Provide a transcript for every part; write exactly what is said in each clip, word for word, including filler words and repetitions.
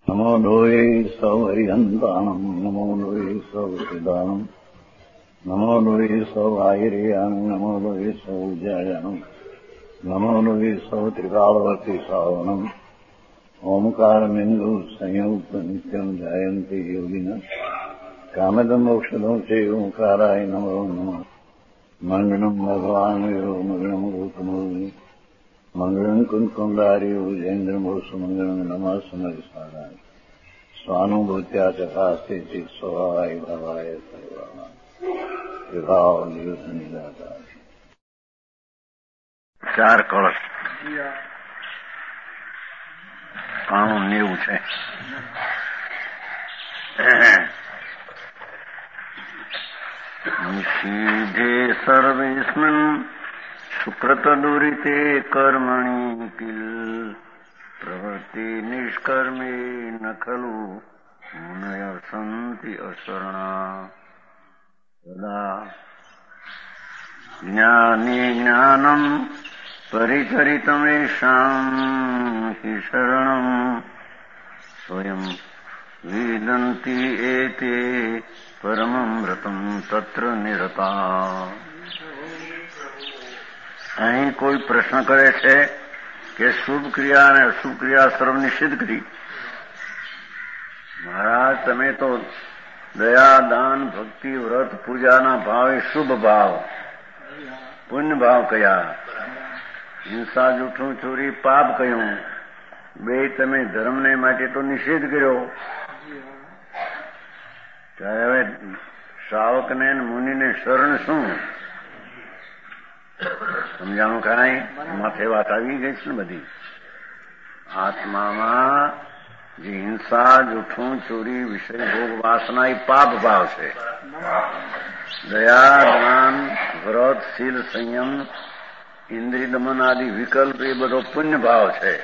નમો લોહે સૌ હરિહંતાણમ નમો લોહે સૌ સિદ્ધાણમ નમો લોહે સૌ આયર્યાણ નમો લોહે સૌ જયાણમ નમો લોહે સૌ ત્રિકાળવર્તી શ્રાવણમ ઓમકારમિંદુ સંયુક્ત નિત્યમ જાયંતી યોગિના કામદમ મોક્ષદમ છે ઓંકારાય નમો નમઃ મંગળમ ભગવાન વિરો મંગળમ ગૌતમોની મંગળમ કુંકુંડાર્યો જૈન્દ્રમોસુ મંગળમ નમઃ સમરિસારાય સ્વાનુભૂત્યા ચકાસ્તે ચિત સ્વભાવાય ભાવાય સર્વાય વિભાવ નિદાતા ચાર કળશ કાણું નેવું છે. નિષીધે સર્વેસ્મિન સુકૃત દુરિતે કર્મણિ કિલ પ્રવૃત્તિ નિષ્કર્મે ન ખલુ મુનય સંતિ અશરણા સદા જ્ઞાની જ્ઞાનમ પરિચરિતમેષાં હિ શરણમ સ્વયં વિદંતિ એતે પરમમૃતમ તત્ર નિરતા. અહીં કોઈ પ્રશ્ન કરે છે કે શુભ ક્રિયા અને અશુભ ક્રિયા સર્વ નિષિદ્ધ કરી. મહારાજ, તમે તો દયા, દાન, ભક્તિ, વ્રત, પૂજાના ભાવે શુભ ભાવ, પુણ્ય ભાવ કયા, હિંસા, જૂઠું, ચોરી, પાપ કહ્યું, બે તમે ધર્મને માટે તો નિષેધ કર્યો. ત્યારે હવે શ્રાવકને મુનિને શરણ શું? સમજાણું કાંઈ? માથે વાત આવી ગઈ છે ને બધી. આત્મામાં જે હિંસા, જૂઠું, ચોરી, વિષય ભોગ, વાસના એ પાપ ભાવ છે. દયા, દાન, વ્રત, શીલ, સંયમ, ઇન્દ્રિય દમન આદિ વિકલ્પ એ બધો પુણ્ય ભાવ છે,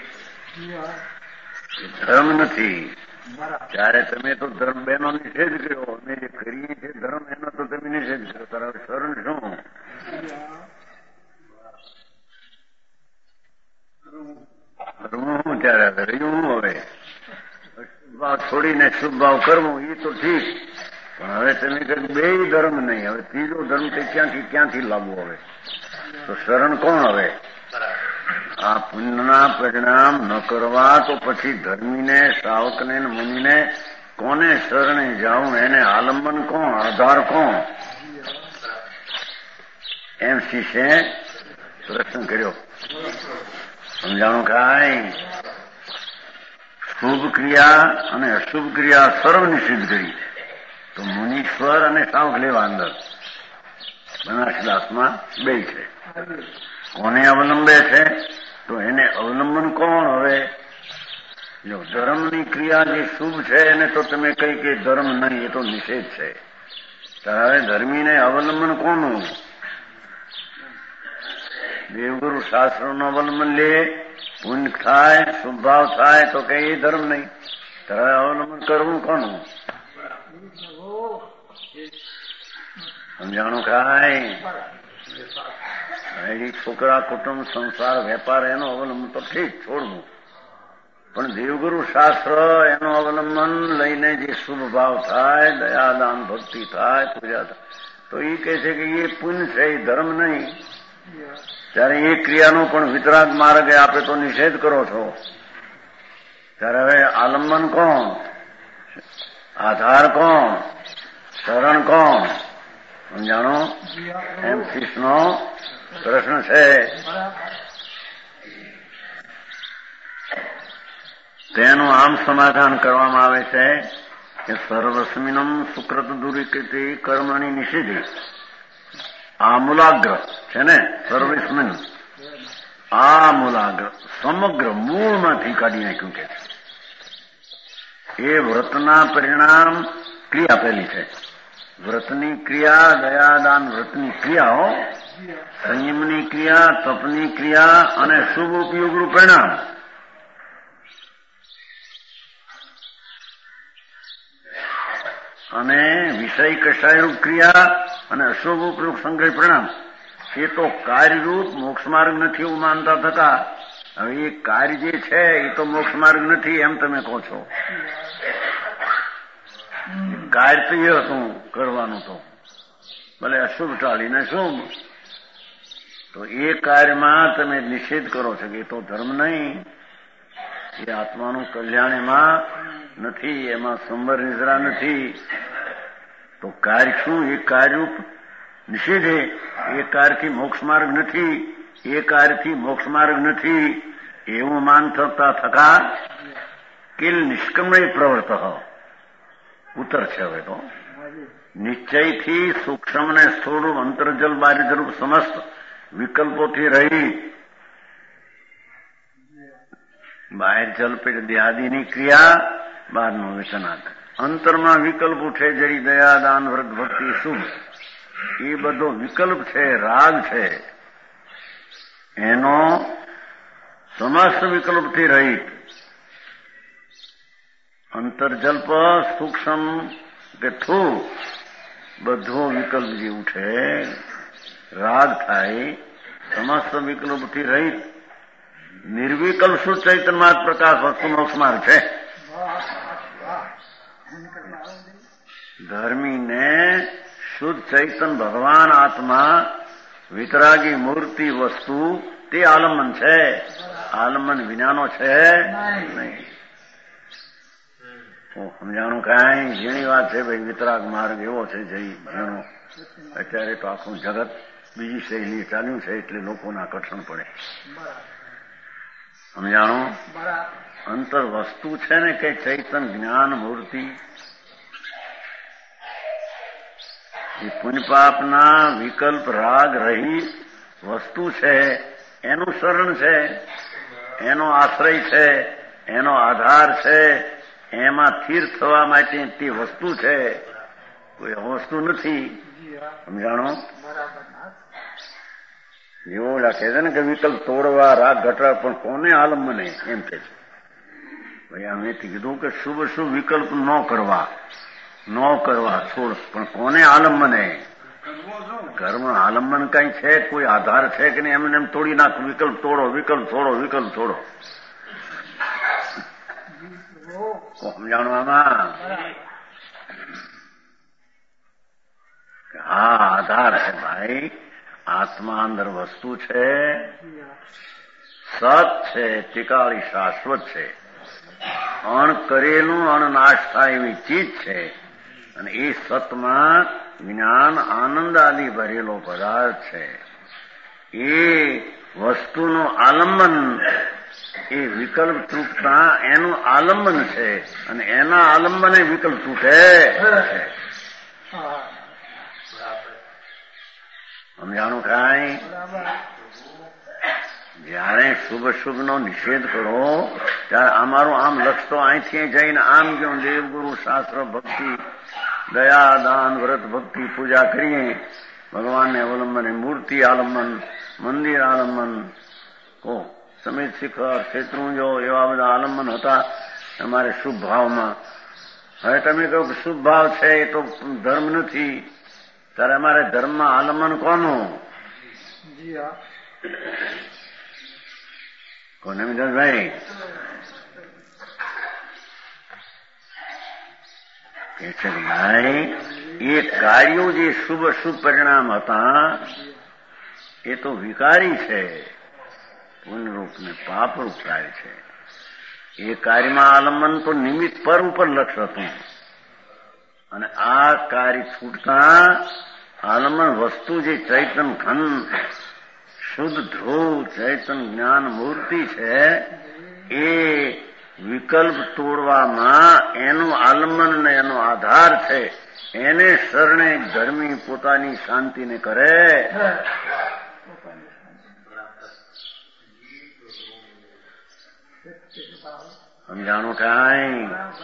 ધર્મ નથી. ત્યારે તમે તો ધર્મ બેનો નિષેધ કર્યો, અમે જે કરીએ છીએ ધર્મ એનો તો તમે નિષેધ કર્યો. તારા શરણ શું? ધર્મ શું ત્યારે રહ્યું? હવે ભાવ છોડીને શુભ ભાવ કરવો એ તો ઠીક, પણ હવે તમે કહ્યું બે ધર્મ નહીં, હવે ત્રીજો ધર્મ તે ક્યાંથી ક્યાંથી લાવવો? હવે તો શરણ કોણ? હવે આ પુણ્યના પરિણામ ન કરવા તો પછી ધર્મીને, શ્રાવકને, મુનિને કોને શરણે જાઉં? એને આલંબન કોણ? આધાર કોણ? એમ શિષ્ય પ્રશ્ન કર્યો. સમજાણું કાંઈ? શુભ ક્રિયા અને અશુભ ક્રિયા સર્વ નિષિદ્ધ કરી. તો મુનીશ્વર અને શ્રાવક લેવા અંદર બનાસદાસમાં બે છે. કોને અવલંબે છે? તો એને અવલંબન કોણ? હવે જો ધર્મની ક્રિયા જે શુભ છે એને તો તમે કઈ કે ધર્મ નહીં, એ તો નિષેધ છે. ત્યારે ધર્મીને અવલંબન કોનું? દેવગુરુ શાસ્ત્રોનું અવલંબન લે, પુણ્ય થાય, શુભ ભાવ થાય તો કઈ એ ધર્મ નહીં. ત્યારે અવલંબન કરવું કોનું? સમજાણું કાંઈ? છોકરા, કુટુંબ, સંસાર, વેપાર એનો અવલંબન તો ઠીક છોડવું, પણ દેવગુરુ શાસ્ત્ર એનો અવલંબન લઈને જે શુભ ભાવ થાય, દયા, દાન, ભક્તિ થાય, પૂજા થાય, તો એ કહે છે કે એ પુણ્ય છે, એ ધર્મ નહીં. ત્યારે એ ક્રિયાનો પણ વિતરાગ માર્ગે આપે તો નિષેધ કરો છો. ત્યારે હવે આલંબન કોણ? આધાર કોણ? શરણ કોણ? સમજાણો? એમ શિષ્યનો પ્રશ્ન છે. તેનું આમ સમાધાન કરવામાં આવે છે કે સર્વસ્મિનમ સુકૃત દુરિતે કર્મની નિષેધી. આ મૂલાગ્ર છે ને, સર્વસ્મિન આ મૂલાગ્ર સમગ્ર મૂળમાંથી કાઢી નાખ્યું કે એ વ્રતના પરિણામ ક્રિયા પહેલી છે. વ્રતની ક્રિયા, દયાદાન વ્રતની ક્રિયાઓ, સંયમની ક્રિયા, તપની ક્રિયા અને શુભ ઉપયોગનું પરિણામ. અને વિષય કષાયરૂપ ક્રિયા અને અશુભ ઉપયોગ સંગ્રહ પરિણામ એ તો કાર્યરૂપ મોક્ષ માર્ગ નથી એવું માનતા થતા હવે એ કાર્ય જે છે એ તો મોક્ષ માર્ગ નથી એમ તમે કહો છો. કાર્ય તો એ હતું કરવાનું તો ભલે અશુભ ટાળીને શુભ, તો એ કાર્યમાં તમે નિષેધ કરો છો કે એ તો ધર્મ નહીં, એ આત્માનું કલ્યાણ એમાં નથી, એમાં સંબર નિદ્રા નથી. તો કાર્ય શું? એ કાર્યરૂપ નિષેધે એ કાર્યથી મોક્ષ માર્ગ નથી, એ કાર્યથી મોક્ષ માર્ગ નથી એવું માન થતા થકા કિલ નિષ્કમય પ્રવર્ત ઉત્તર છે. હવે તો નિશ્ચયથી સૂક્ષ્મ ને સ્થૂળ અંતર્જલ બાહ્યજલ સમસ્ત વિકલ્પોથી રહી બાહ્ય જલ પેટ દેહાદિની ક્રિયા બહારનું વિકનાથ અંતરમાં વિકલ્પ ઉઠે જરી દયા દાન વ્રત ભક્તિ શુભ એ બધો વિકલ્પ છે, રાગ છે, એનો સમસ્ત વિકલ્પથી રહિત અંતર્જલ્પ સૂક્ષ્મ કે થૂ બધો વિકલ્પ જે ઉઠે રાગ થાય સમસ્ત વિકલ્પથી રહિત નિર્વિકલ્પ શુદ્ધ ચૈતન્યમાં પ્રકાશ વસ્તુ મોક્ષ માર્ગ છે. ધર્મીને શુદ્ધ ચૈતન ભગવાન આત્મા વિતરાગી મૂર્તિ વસ્તુ તે આલંબન છે, આલંબન વિનાનો છે નહીં. સમજાણું કાંઈ ઝીણી વાત છે ભાઈ. વિતરાગ માર્ગ એવો છે જઈ ઝીણો. અત્યારે તો આખું જગત બીજી શૈલી ચાલ્યું છે એટલે લોકોના કઠણ પડે. સમજાણું? અંતર વસ્તુ છે ને કે ચૈતન જ્ઞાન મૂર્તિ એ પુણ્યપાપના વિકલ્પ રાગ રહી વસ્તુ છે, એનું શરણ છે, એનો આશ્રય છે, એનો આધાર છે, એમાં સ્થિર થવા માટે તે વસ્તુ છે, કોઈ વસ્તુ નથી. સમજાણો? એવો રાખે છે ને કે વિકલ્પ તોડવા રાગ ઘટાડ પણ કોને આલંબને એમ કે છે. ભાઈ અમેથી કીધું કે શુભ શુભ વિકલ્પ ન કરવા ન કરવા છોડ, પણ કોને આલંબને? કર્મ આલંબન કઈ છે? કોઈ આધાર છે કે નહીં? એમને એમ તોડી નાખ. વિકલ્પ તોડો, વિકલ્પ છોડો, વિકલ્પ છોડો. સમજાણવામાં હા આધાર છે ભાઈ. આત્મા અંદર વસ્તુ છે, સત છે, ટીકાળી શાશ્વત છે, અણ કરેલું અણનાશ થાય એવી ચીજ છે, અને એ સતમાં જ્ઞાન આનંદ આદિ ભરેલો પદાર્થ છે. એ વસ્તુનું આલંબન એ વિકલ્પ તૂટતા એનું આલંબન છે, અને એના આલંબને વિકલ્પ તૂટે છે. સમજાણું કાંઈ? જયારે શુભ શુભનો નિષેધ કરો ત્યારે અમારું આમ લક્ષ તો અહીંથી જઈને આમ ગયું દેવગુરુ શાસ્ત્ર ભક્તિ દયા દાન વ્રત ભક્તિ પૂજા કરીએ, ભગવાનને અવલંબન, મૂર્તિ આલંબન, મંદિર આલંબન, કો સમિત શિખર શેત્રુંજો એવા બધા આલંબન હતા અમારે શુભ ભાવમાં. હવે તમે કહો કે શુભ ભાવ છે એ તો ધર્મ નથી, ત્યારે અમારે ધર્મમાં આલંબન કોનું? કોને મિજાજભાઈ કે છે કે ભાઈ એ કાર્યો જે શુભ શુભ પરિણામ હતા એ તો વિકારી છે, પુણ્યરૂપ ને પાપરૂપ કાર્ય છે. એ કાર્યમાં આલંબન તો નિમિત્ત પર ઉપર લક્ષ હતું, અને આ કાર્ય છૂટતા આલંબન વસ્તુ જે ચૈતન ઘન શુદ્ધ ધ્રુવ ચૈતન જ્ઞાન મૂર્તિ છે એ વિકલ્પ તોડવામાં એનું આલંબન ને એનો આધાર છે, એને શરણે ધર્મી પોતાની શાંતિને કરે. સમજાણું કાંઈ?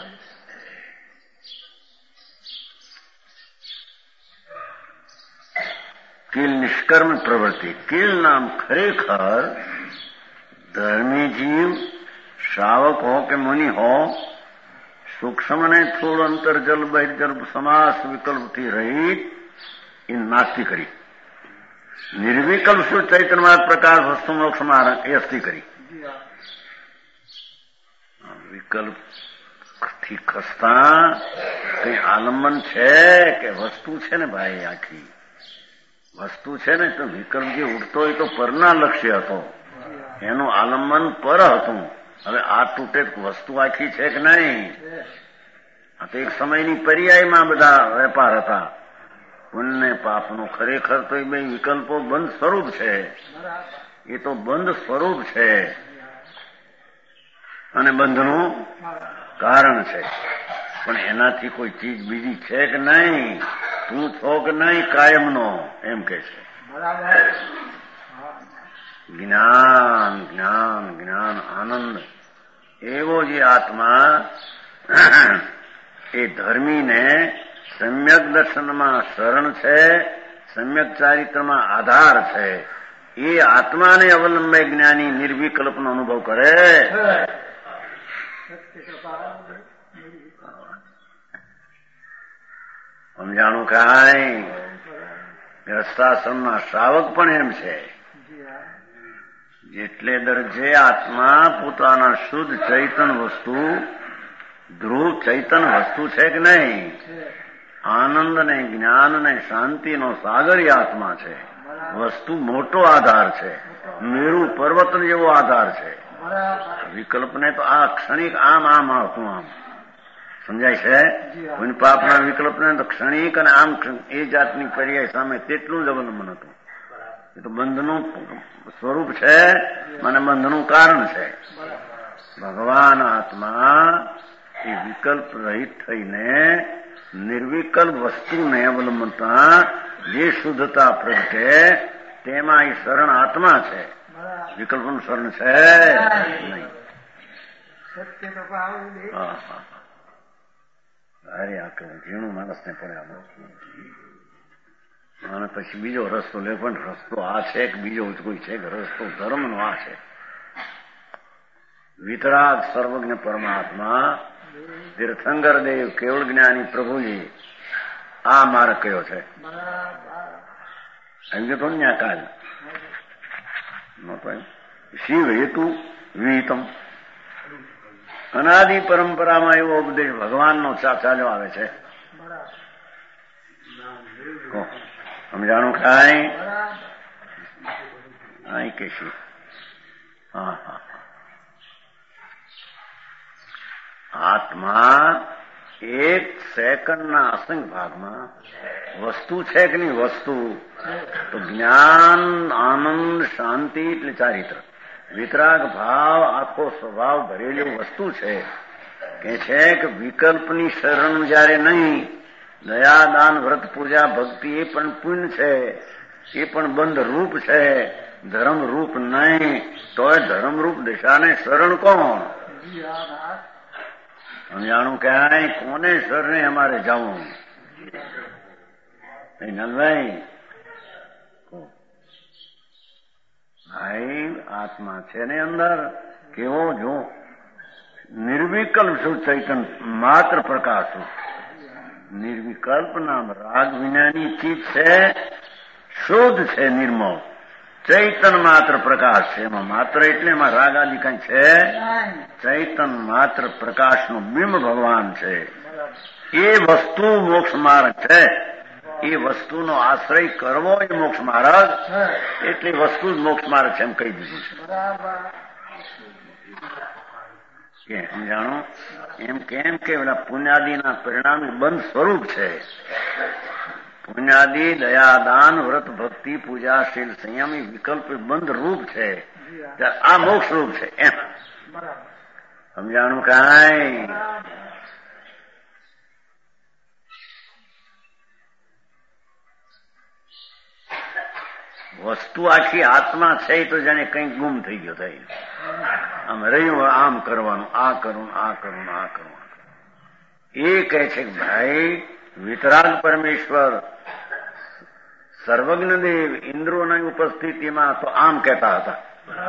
કિલ નિષ્કર્મ પ્રવૃત્તિ. કિલ નામ ખરેખર ધર્મી જીવ શ્રાવક હો કે મુનિ હો, સૂક્ષ્મ ને થોડ અંતર્જલ બહિર્જલ સમાસ વિકલ્પથી રહિત એ નાસ્તિ કરી, નિર્વિકલ્પ શું ચૈતન્યમાં પ્રકાશ વસ્તુ મોક્ષ માર્ગ એ અસ્થિ કરી. વિકલ્પ થી ખસતા કઈ આલંબન છે કે વસ્તુ છે ને ભાઈ? આખી વસ્તુ છે ને તો વિકલ્પ જે ઉડતો હોય તો પરના લક્ષ્ય હતો, એનું આલંબન પર હતું. હવે આ તૂટે વસ્તુ આખી છે કે નહીં? આ તો એક સમયની પર્યાયમાં બધા વેપાર હતા પુણ્ય પાપનો. ખરેખર તો એ બે વિકલ્પો બંધ સ્વરૂપ છે, એ તો બંધ સ્વરૂપ છે અને બંધનું કારણ છે. પણ એનાથી કોઈ ચીજ બીજી છે કે નહીં? તું છો કે નહીં કાયમનો? એમ કે છે. જ્ઞાન જ્ઞાન જ્ઞાન આનંદ એવો જે આત્મા એ ધર્મીને સમ્યક દર્શનમાં શરણ છે, સમ્યક ચારિત્રમાં આધાર છે. એ આત્માને અવલંબે જ્ઞાની નિર્વિકલ્પનો અનુભવ કરે. સમજાણું કાંઈ? ગ્રસ્તાશ્રમના શ્રાવક પણ એમ છે. જેટલે દરજ્જે આત્મા પોતાના શુદ્ધ ચૈતન વસ્તુ, ધ્રુવ ચૈતન વસ્તુ છે કે નહીં? આનંદ ને જ્ઞાન ને શાંતિનો સાગરી આત્મા છે. વસ્તુ મોટો આધાર છે, મેરુ પર્વત જેવો આધાર છે. વિકલ્પને તો આ ક્ષણિક આમ આમ આવતું આમ સમજાય છે. પુણ્ય પાપના વિકલ્પને તો ક્ષણિક અને આમ એ જાતની પર્યાય સામે તેટલું જ અવલંબન હતું. એ તો બંધનું સ્વરૂપ છે અને બંધનું કારણ છે. ભગવાન આત્મા એ વિકલ્પ રહિત થઈને નિર્વિકલ્પ વસ્તુને અવલંબતા જે શુદ્ધતા પ્રગટે તેમાં એ શરણ આત્મા છે. વિકલ્પનું શરણ છે નહીં. અરે આ કહું ઝીણું માણસને પડે. અને પછી બીજો રસ્તો લે, પણ રસ્તો આ છે કે બીજો કોઈ છે કે? રસ્તો ધર્મનો આ છે. વિતરાગ સર્વજ્ઞ પરમાત્મા તીર્થંકર દેવ કેવળ જ્ઞાની પ્રભુજી આ માર્ગ કયો છે? એમ કે તો ન્યા કાલ શિવ હેતુ વિહિતમ અનાદિ પરંપરામાં એવો ઉપદેશ ભગવાનનો ચાલ્યો આવે છે. સમજાણું કાંઈ? અહીં કે શિવ હા હા આત્મા એક સેકન્ડના અસંખ્ય ભાગમાં વસ્તુ છે કે નહીં? વસ્તુ તો જ્ઞાન આનંદ શાંતિ એટલે ચારિત્ર વિતરાગ ભાવ આખો સ્વભાવ ભરેલી વસ્તુ છે. કે છે કે વિકલ્પની શરણ જયારે નહીં, દયા દાન વ્રત પૂજા ભક્તિ એ પણ પુણ્ય છે, એ પણ બંધ રૂપ છે, ધર્મ રૂપ નહીં. તો એ ધર્મરૂપ દિશાને શરણ કોણ? સમજાણું ક્યાંય? કોને શરણે અમારે જવું? નલભાઈ ભાઈ આત્મા છે ને અંદર કેવો જો નિર્વિકલ્પ શું ચૈતન માત્ર પ્રકાશ શું નિર્વિકલ્પ નામ રાગ વિનાની ચીજ છે, શુદ્ધ છે, નિર્મળ ચૈતન માત્ર પ્રકાશ છે. એમાં માત્ર એટલે એમાં રાગ આદિ કઈ છે? ચૈતન માત્ર પ્રકાશનું બિંબ ભગવાન છે. એ વસ્તુ મોક્ષ માર્ગ છે. એ વસ્તુનો આશ્રય કરવો એ મોક્ષ માર્ગ, એટલે વસ્તુ જ મોક્ષ માર્ગ છે એમ કહી દીધું છે. જાણો એમ કેમ કે પેલા પુણ્યાદિના પરિણામી બંધ સ્વરૂપ છે. પુણ્યાદિ દયા દાન વ્રત ભક્તિ પૂજા શીલ સંયમ એ વિકલ્પ બંધ રૂપ છે. આ મોક્ષ રૂપ છે એમ સમજાણું કાંઈ? વસ્તુ આખી આત્મા છે તો જાણે કંઈક ગુમ થઈ ગયો થાય. આમ રહ્યું આમ કરવાનું, આ કરવું, આ કરવું, આ કરવું. એ કહે છે કે ભાઈ વિતરાગ પરમેશ્વર સર્વજ્ઞ દેવ ઇન્દ્રોની ઉપસ્થિતિમાં તો આમ કહેતા હતા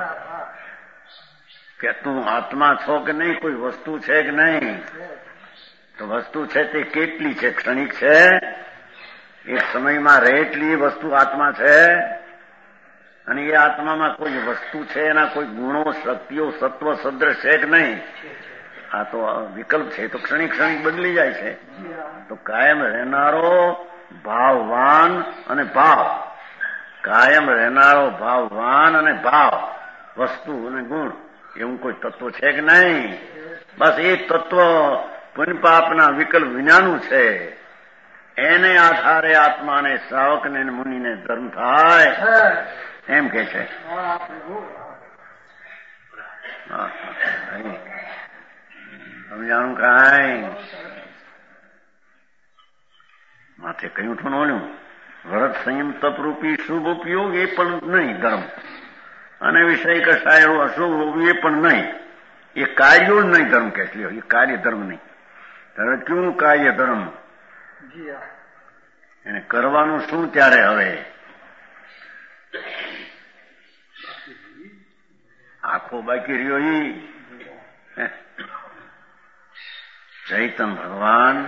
કે તું આત્મા છો કે નહીં? કોઈ વસ્તુ છે કે નહીં? તો વસ્તુ છે તે કેટલી છે? ક્ષણિક છે? એક સમયમાં રહે એટલી વસ્તુ આત્મા છે? અને એ આત્મામાં કોઈ વસ્તુ છે, એના કોઈ ગુણો, શક્તિઓ, સત્વ, સદ્રશ છે કે નહીં? આ તો વિકલ્પ છે, તો ક્ષણિક ક્ષણિક બદલી જાય છે. તો કાયમ રહેનારો ભાવવાન અને ભાવ, કાયમ રહેનારો ભાવવાન અને ભાવ, વસ્તુ અને ગુણ, એવું કોઈ તત્વ છે કે નહીં? બસ એ તત્વ પુણ્ય પાપના વિકલ્પ વિનાનું છે. એને આધારે આત્માને, શ્રાવકને, મુનિને ધર્મ થાય એમ કે છે. સમજાણું કાંઈ? માથે કયું ઠું નોલ્યું? વ્રત સંયમ તપરૂપી શુભ ઉપયોગ એ પણ નહીં ધર્મ, અને વિષય કશાય અશુભ એ પણ નહીં. એ કાર્યો જ નહીં ધર્મ કે છે. એ કાર્ય ધર્મ નહીં. ત્યારે કેવું કાર્ય ધર્મ? એને કરવાનું શું ત્યારે? હવે આખો બાકી રહ્યો ઈ ચૈતન ભગવાન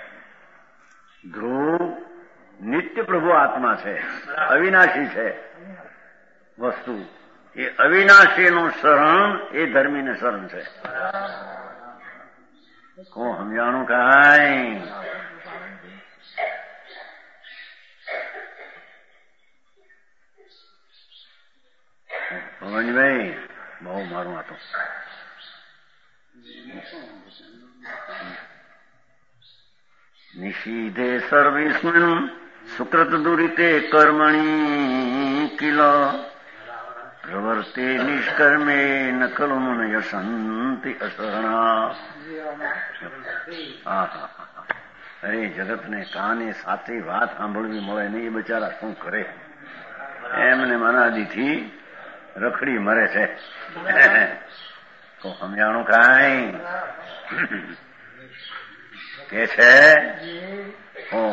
ધ્રુવ નિત્ય પ્રભુ આત્મા છે, અવિનાશી છે વસ્તુ. એ અવિનાશીનું શરણ એ ધર્મીને શરણ છે. હું સમજાણું કાંઈ? ભવનભાઈ બહુ મારું આ તો નિષીધે સર્વેસ્મિન સુકૃત દુરિતે કર્મણી કિલ પ્રવર્તે નિષ્કર્મે ન ખલુ મુનય સંતિ અશરણા. અરે જગતને કાને સાચી વાત સાંભળવી મળે નહીં, એ બચારા શું કરે? એમને મનાદીથી રખડી મરે છે. તો સમજાણું કાંઈ? કે છે ઓ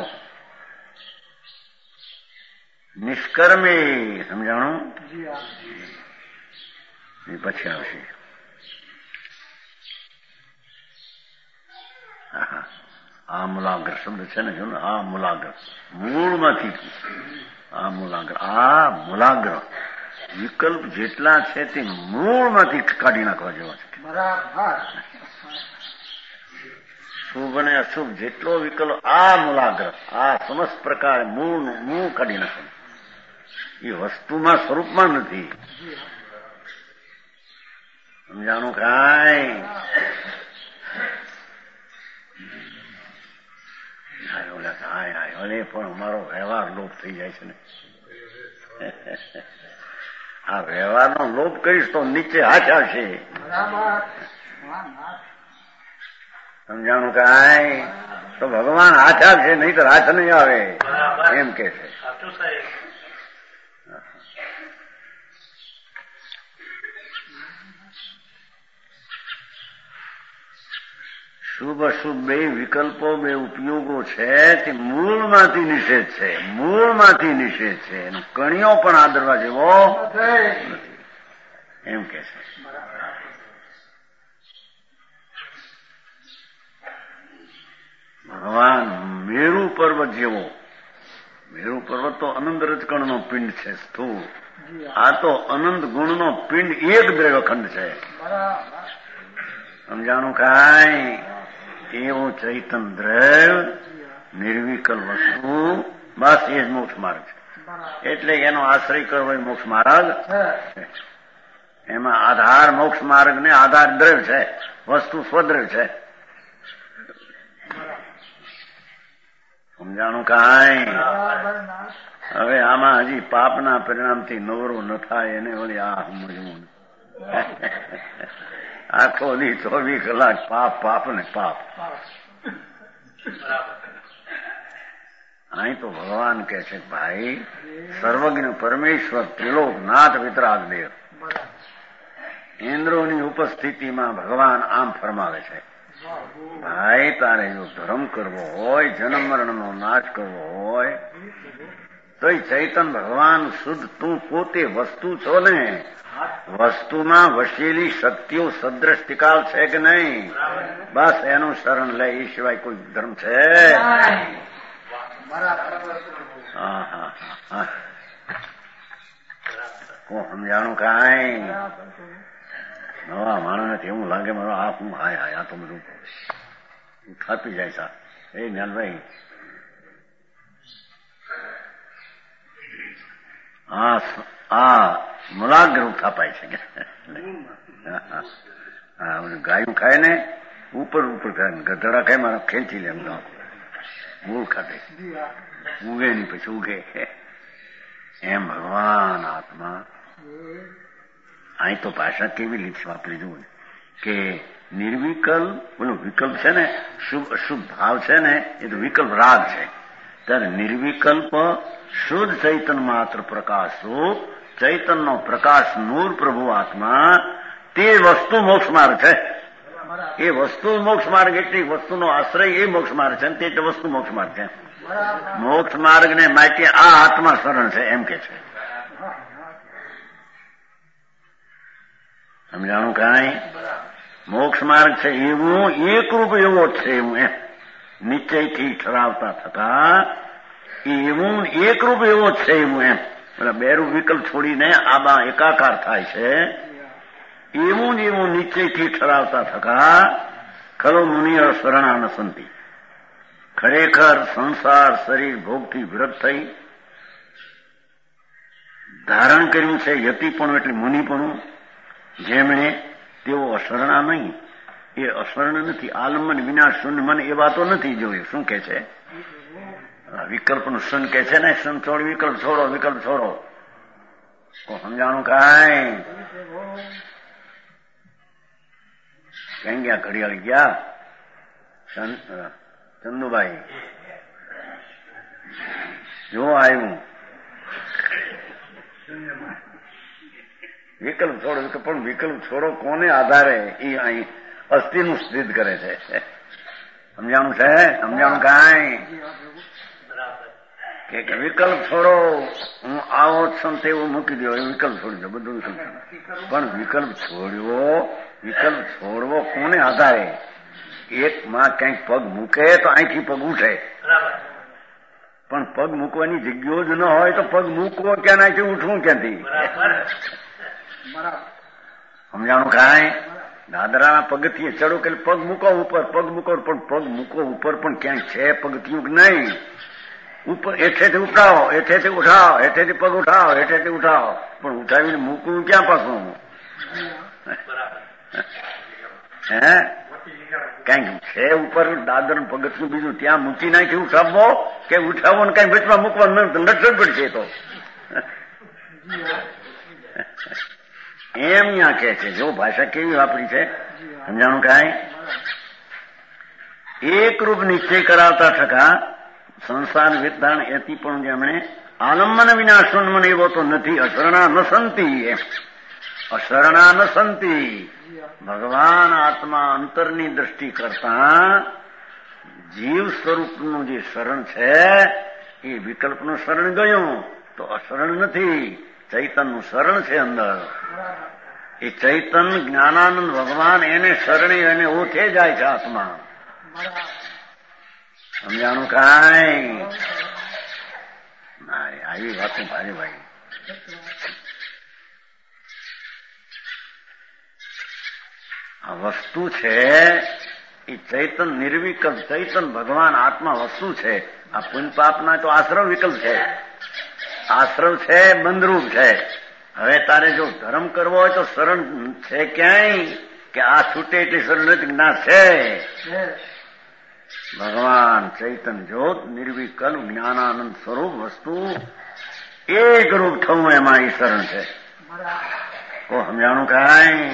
નિષ્કર્મે. સમજાણું? એ પછી આવશે. આ મૂલાગ્ર શબ્દ છે ને, જો ને, આ મૂલાગ્ર મૂળમાંથી, આ મૂલાગ્ર, આ મૂલાગ્ર વિકલ્પ જેટલા છે તે મૂળમાંથી કાઢી નાખવા જેવા છે. શુભ અને અશુભ જેટલો વિકલ્પ, આ મૂલાગ્ર, આ સમસ્ત પ્રકારે મૂળ મૂળ કાઢી નાખે. એ વસ્તુમાં સ્વરૂપમાં નથી. સમજાણું કાંઈ? પણ અમારો વ્યવહાર લોપ થઈ જાય છે ને. આ વ્યવહારનો લોપ કરીશ તો નીચે હાથ આવશે. સમજાણું કાંઈ? તો ભગવાન હાથ આવશે, નહીં તો હાથ નહીં આવે એમ કે છે. શુભ અશુભ બે વિકલ્પો, બે ઉપયોગો છે તે મૂળમાંથી નિષેધ છે. મૂળમાંથી નિષેધ છે. એનો કણિયો પણ આદરવા જેવો નથી એમ કે છે. ભગવાન મેરુ પર્વત જેવો, મેરુ પર્વત તો અનંત રજકણનો પિંડ છે, સ્થૂળ. આ તો અનંત ગુણનો પિંડ, એક દ્રવ્યખંડ છે. સમજાણું કાંઈ? એવું ચૈતન દ્રવ્ય નિર્વિકલ વસ્તુ, બસ એ જ મોક્ષ માર્ગ છે. એટલે એનો આશ્રય કરવો એ મોક્ષ માર્ગ છે. એમાં આધાર મોક્ષ માર્ગ ને આધાર દ્રવ્ય છે, વસ્તુ સ્વદ્રવ્ય છે. સમજાણું કાંઈ? હવે આમાં હજી પાપના પરિણામથી નવરો ન થાય એને વળી આ સમજવું. આખો દી ચોવીસ કલાક પાપ પાપ ને પાપ. અહીં તો ભગવાન કે છે ભાઈ સર્વજ્ઞ પરમેશ્વર ત્રિલોક નાથ વિતરાગ દેવ ઇન્દ્રોની ઉપસ્થિતિમાં ભગવાન આમ ફરમાવે છે, ભાઈ તારે જો ધર્મ કરવો હોય, જન્મ મરણનો નાશ કરવો હોય તો એ ચૈતન ભગવાન શુદ્ધ તું પોતે વસ્તુ છો ને, વસ્તુમાં વસેલી શક્તિઓ સદ્રશ ટિકાવ છે કે નહીં? બસ એનું શરણ લે, એ સિવાય કોઈ ધર્મ છે? હા હા હા હું સમજાણું કાંઈ નવા માણસને એવું લાગે મારો આ હું હાય હાય આ તો બધું થાપી જાય સા. એ જ્ઞાનભાઈ આ આ મલાગ્રહ થાપાય છે કે હા બધું ગાયું ખાય ને ઉપર ઉપર ખાય ગધડા ખાય મારા ખેંચી લે એમ મૂળ ખાતે ઉગે નહીં પછી ઉગે એમ ભગવાન આત્મા. અહીં તો ભાષા કેવી રીતે વાપરી જવું કે નિર્વિકલ્પ બોલો વિકલ્પ છે ને શુભ અશુભ ભાવ છે ને એ તો વિકલ્પ રાગ છે. ત્યારે નિર્વિકલ્પ શુદ્ધ ચૈતન માત્ર પ્રકાશ રૂપ ચૈતનનો પ્રકાશ નૂર પ્રભુ આત્મા તે વસ્તુ મોક્ષ માર્ગ છે. એ વસ્તુ મોક્ષ માર્ગ એટલી વસ્તુનો આશ્રય એ મોક્ષ માર્ગ છે તે વસ્તુ મોક્ષ માર્ગ છે. મોક્ષ માર્ગ ને માટે આ આત્મા શરણ છે એમ કે છે. સમજાણું કાંઈ? મોક્ષ માર્ગ છે એવું એકરૂપ એવો જ છે એવું એમ નિશ્ચયથી ઠરાવતા થતા એવું એકરૂપ એવો જ છે એવું એમ એટલે બેરૂપ વિકલ્પ છોડીને આબા એકાકાર થાય છે એવું જ એવું નિશ્ચયથી ઠરાવતા થતા ખરો મુનિય શરણા નસંતિ. ખરેખર સંસાર શરીર ભોગથી વિરત થઈ ધારણ કર્યું છે યતિપણું એટલે મુનિપણું જેમણે તેઓ અશરણા નહીં. એ અશરણ નથી. આલમન વિના શૂન્ય મન એ વાતો નથી જોયું. શું કે છે? વિકલ્પનું શૂન કે છે ને શૂન છોડ વિકલ્પ છોડો વિકલ્પ છોડો. સમજાણું કાંઈ? ક્યાં ગયા ઘડિયાળી ગયા ચંદુભાઈ જો આવ્યું વિકલ્પ છોડો પણ વિકલ્પ છોડો કોને આધારે એ અહીં અસ્થિનું સ્થિત કરે છે. સમજાણું છે? સમજાણું કાંઈ? કે વિકલ્પ છોડો હું આવો છું તેવું મૂકી દો એ વિકલ્પ છોડી દો બધું વિકલ્પ પણ વિકલ્પ છોડ્યો વિકલ્પ છોડવો કોને આધારે? એક માં ક્યાંક પગ મૂકે તો અહીંથી પગ ઉઠે પણ પગ મૂકવાની જગ્યાઓ જ ન હોય તો પગ મૂકવો ક્યાં નાખી ઉઠવું ક્યાંથી? સમજાણું કાંઈ? દાદરાના પગથિયે ચડો કે પગ મૂકો ઉપર પગ મૂકો પણ પગ મૂકો ઉપર પણ ક્યાંક છે પગથિયું કે નહીં? ઉપર એઠેથી ઉઠાવો એઠેથી ઉઠાવો એઠેથી પગ ઉઠાવો એઠેથી ઉઠાવો પણ ઉઠાવીને મૂકવું ક્યાં પાછું? હે કઈક છે ઉપર દાદર પગથિયું બીજું ત્યાં મૂકી નાખી ઉઠાવવો કે ઉઠાવો ને કઈ વચમાં મૂકવાનું લટડ પડશે તો એમ ત્યાં કે છે. જો ભાષા કેવી વાપરી છે સમજાણું કાંઈ? એકરૂપ નિશ્ચય કરાવતા થકા સંસાર વિધાન એથી પણ જેમણે આલંબન વિના શૂન્યમન એવો તો નથી. અશરણા ન સંતિ એમ અશરણા ન સંતિ. ભગવાન આત્મા અંતરની દ્રષ્ટિ કરતા જીવ સ્વરૂપનું જે શરણ છે એ વિકલ્પનું શરણ ગયું તો અશરણ નથી. ચૈતનનું શરણ છે અંદર. એ ચૈતન જ્ઞાનાનંદ ભગવાન એને શરણે એને ઓછે જાય છે આત્મા. સમજાણું કાંઈ? મારે આવી વાતો ભારે ભાઈ આ વસ્તુ છે એ ચૈતન નિર્વિકલ્પ ચૈતન ભગવાન આત્મા વસ્તુ છે. આ પુણ્ય પાપના તો આશ્રવ વિકલ્પ છે. આશ્રવ છે બંધરૂપ છે. હવે તારે જો ધર્મ કરવો હોય તો શરણ છે ક્યાંય કે આ છૂટે એટલી શરણ નથી ના છે. ભગવાન ચૈતન જ્યોત નિર્વિકલ્પ જ્ઞાનાનંદ સ્વરૂપ વસ્તુ એક રૂપ થવું એમાં એ શરણ છે. ઓ સમજાણું કાંઈ?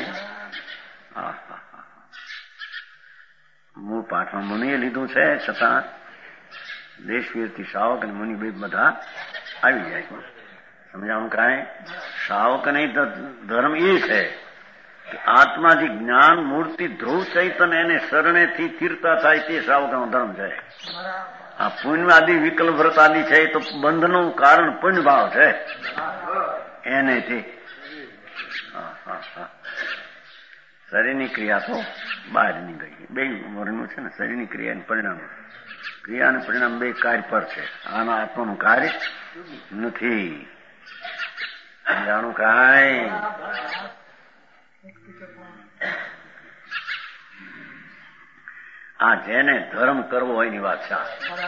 મૂળ પાઠમાં મુનિએ લીધું છે છતાં દેશ વિદેશથી શાવક અને મુનિ બે બધા આવી જાય. સમજાણું કાંઈ? શાવક નહીં ધર્મ એ છે કે આત્માથી જ્ઞાન મૂર્તિ ધ્રુવ ચૈતન એને શરણેથી તીર્થા થાય તે શાવકનો ધર્મ છે. આ પુણ્ય આદિ વિકલ્પ વ્રત આદિ છે એ તો બંધનું કારણ પુણ્ય ભાવ છે એને તે શરીરની ક્રિયા તો બહાર ની ગઈ. બે વર્ણનું છે ને શરીરની ક્રિયા પરિણામ ક્રિયા અને પરિણામ બે કાર્ય પર છે. આના આત્માનું કાર્ય નથી. જાણું કાંઈ આ જેને ધર્મ કરવો હોય ની વાત છે.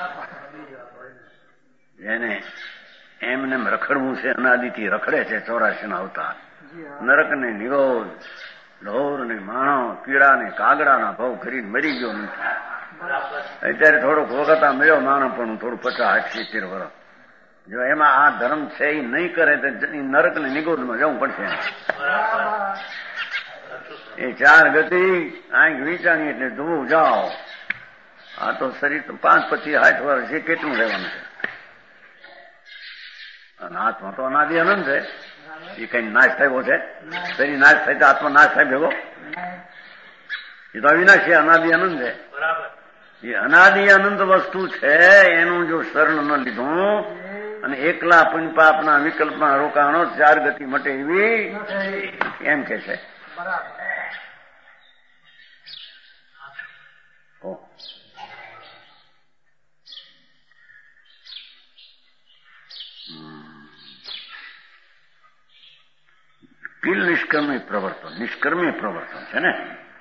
જેને એમને રખડવું છે, અનાદિથી રખડે છે ચોરાશી ના અવતાર, નરક ને નિરોધ, ઢોર ને માણસ, કીડા ને કાગડાના ભાવ કરીને મરી ગયો નથી. અત્યારે થોડોક વખત આ મળ્યો માણસ, પણ થોડું પચાસ આઠ સિત્તેર વર્ષ જો એમાં આ ધર્મ છે એ નહીં કરે તો નરક ને નિગોદમાં જવું પડશે. એ ચાર ગતિ આંખ વિચારી એટલે ધોવું જાઓ. આ તો શરીર તો પાંચ પચીસ આઠ વર્ષ છે, કેટલું રહેવાનું છે? અને આત્મા તો અનાદિ અનંત છે. એ કઈ નાશ થયો છે? શરીર નાશ થાય તો આત્મા નાશ થાય ભેગો? એ તો અવિનાશી અનાદિ અનંત છે. એ અનાદિ અનંત વસ્તુ છે. એનું જો શરણ ન લીધું અને એકલા પુણ્યપાપના વિકલ્પમાં રોકાણો ચાર ગતિ મટે એવી એમ કે છે. કિલ નિષ્કર્મી પ્રવર્તન, નિષ્કર્મી પ્રવર્તન છે ને.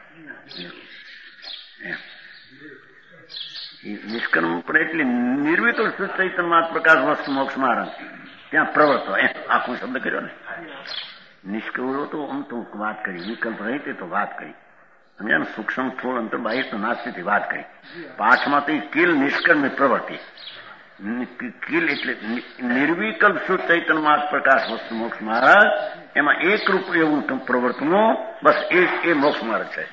નિષ્કર્મ પણ એટલે નિર્વિકલ્પ શુદ્ધ ચૈતન્ય માત્ર પ્રકાશ વસ્તુ મોક્ષ માર્ગ ત્યાં પ્રવર્તો એમ આખો શબ્દ કર્યો ને. નિષ્કર્મ તો આમ તો વાત કરી, વિકલ્પ રહી તે તો વાત કરી, સમજ્યા ને. સૂક્ષ્મ થોડ અંતર બાહ્ય તો નાસ્તિથી વાત કરી. પાઠમાં તો કિલ નિષ્કર્મી પ્રવૃત્તિ. કિલ એટલે નિર્વિકલ્પ શુદ્ધ ચૈતન્ય માત્ર પ્રકાશ વસ્તુ મોક્ષ માર્ગ, એમાં એક રૂપ એવું પ્રવર્તનું, બસ એ એ મોક્ષ માર્ગ છે.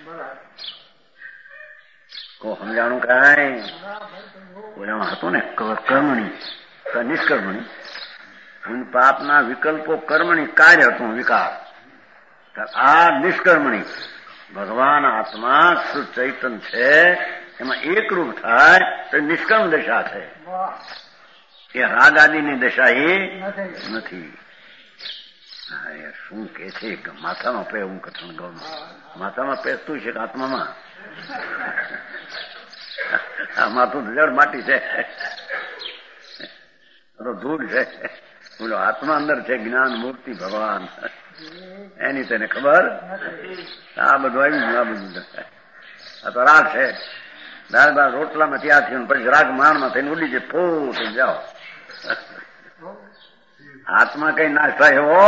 કો સમજાણું કાંઈ? ઓલામાં હતું ને કર્મણી નિષ્કર્મણી, પાપના વિકલ્પો કર્મણી કાર્ય હતું વિકાર. આ નિષ્કર્મણી ભગવાન આત્મા શુદ્ધ ચૈતન્ય છે, એમાં એક રૂપ થાય તો નિષ્કર્મ દશા છે. એ રાગ આદિની દશા એ નથી. શું કે છે? માથામાં પે હું કથન ગૌ માથામાં પેસતું છે કે આત્મામાં? આ માથું જળ માટી છે, ધૂળ છે. બોલો આત્મા અંદર છે, જ્ઞાન મૂર્તિ ભગવાન, એની તેને ખબર. આ બધું આવી ગયું. આ બધું આ તો રાગ છે. દાળ દાળ રોટલામાં ત્યાં થયું પછી રાગ માણમાં થઈને ઉડી જાય, ફૂટ જાઓ. આત્મા કઈ નાશ થાય એવો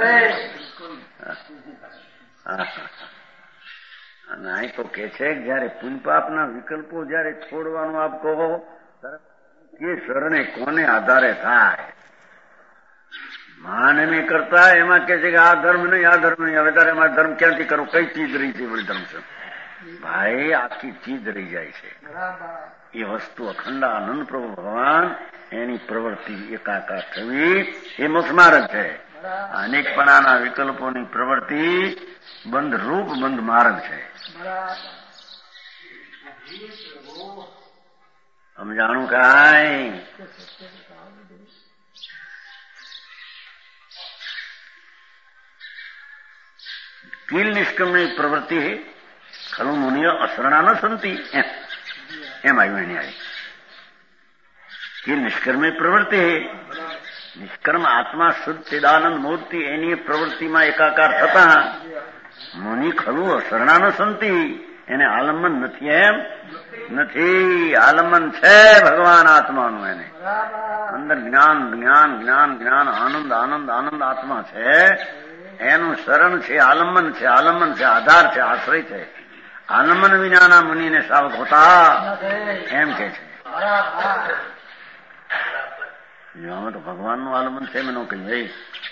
અને અહીં તો કે છે જયારે પુણ્યપાપના વિકલ્પો જયારે છોડવાનું આપ કહો કે શરણે કોને આધારે થાય? માન નહીં કરતા એમાં કે છે કે આ ધર્મ નહીં, આ ધર્મ નહીં. હવે તારે એમાં ધર્મ ક્યાંથી કરું? કઈ ચીજ રહી છે? વળી ધર્મ છે ભાઈ, આખી ચીજ રહી જાય છે. એ વસ્તુ અખંડ આનંદ પ્રભુ ભગવાન, એની પ્રવૃત્તિ એકાકાર થવી એ મોક્ષ માર્ગ છે. અનેકપણાના વિકલ્પોની પ્રવૃત્તિ બંધ રૂપ બંધ માર્ગ છે. સમજાણું કાંઈ? કિલ નિષ્કર્મની પ્રવૃત્તિ ખલુ મુનિય અશરણા ન સંતિ એમ આવ્યું એની આવી. કિલ નિષ્કર્મની પ્રવૃત્તિ, નિષ્કર્મ આત્મા શુદ્ધ ચિદાનંદ મૂર્તિ, એની પ્રવૃત્તિમાં એકાકાર થતા મુનિ ખલુ અશરણા ન સંતિ, એને આલંબન નથી એમ નથી. આલંબન છે ભગવાન આત્માનું. એને અંદર જ્ઞાન જ્ઞાન જ્ઞાન જ્ઞાન આનંદ આનંદ આનંદ આત્મા છે. એનું શરણ છે, આલંબન છે, આલંબન છે, આધાર છે, આશ્રય છે. આલંબન વિનાના મુનિને સાવક હોતા એમ કે છે. અમે તો ભગવાનનું આલંબન છે મેં કહ્યું ભાઈ.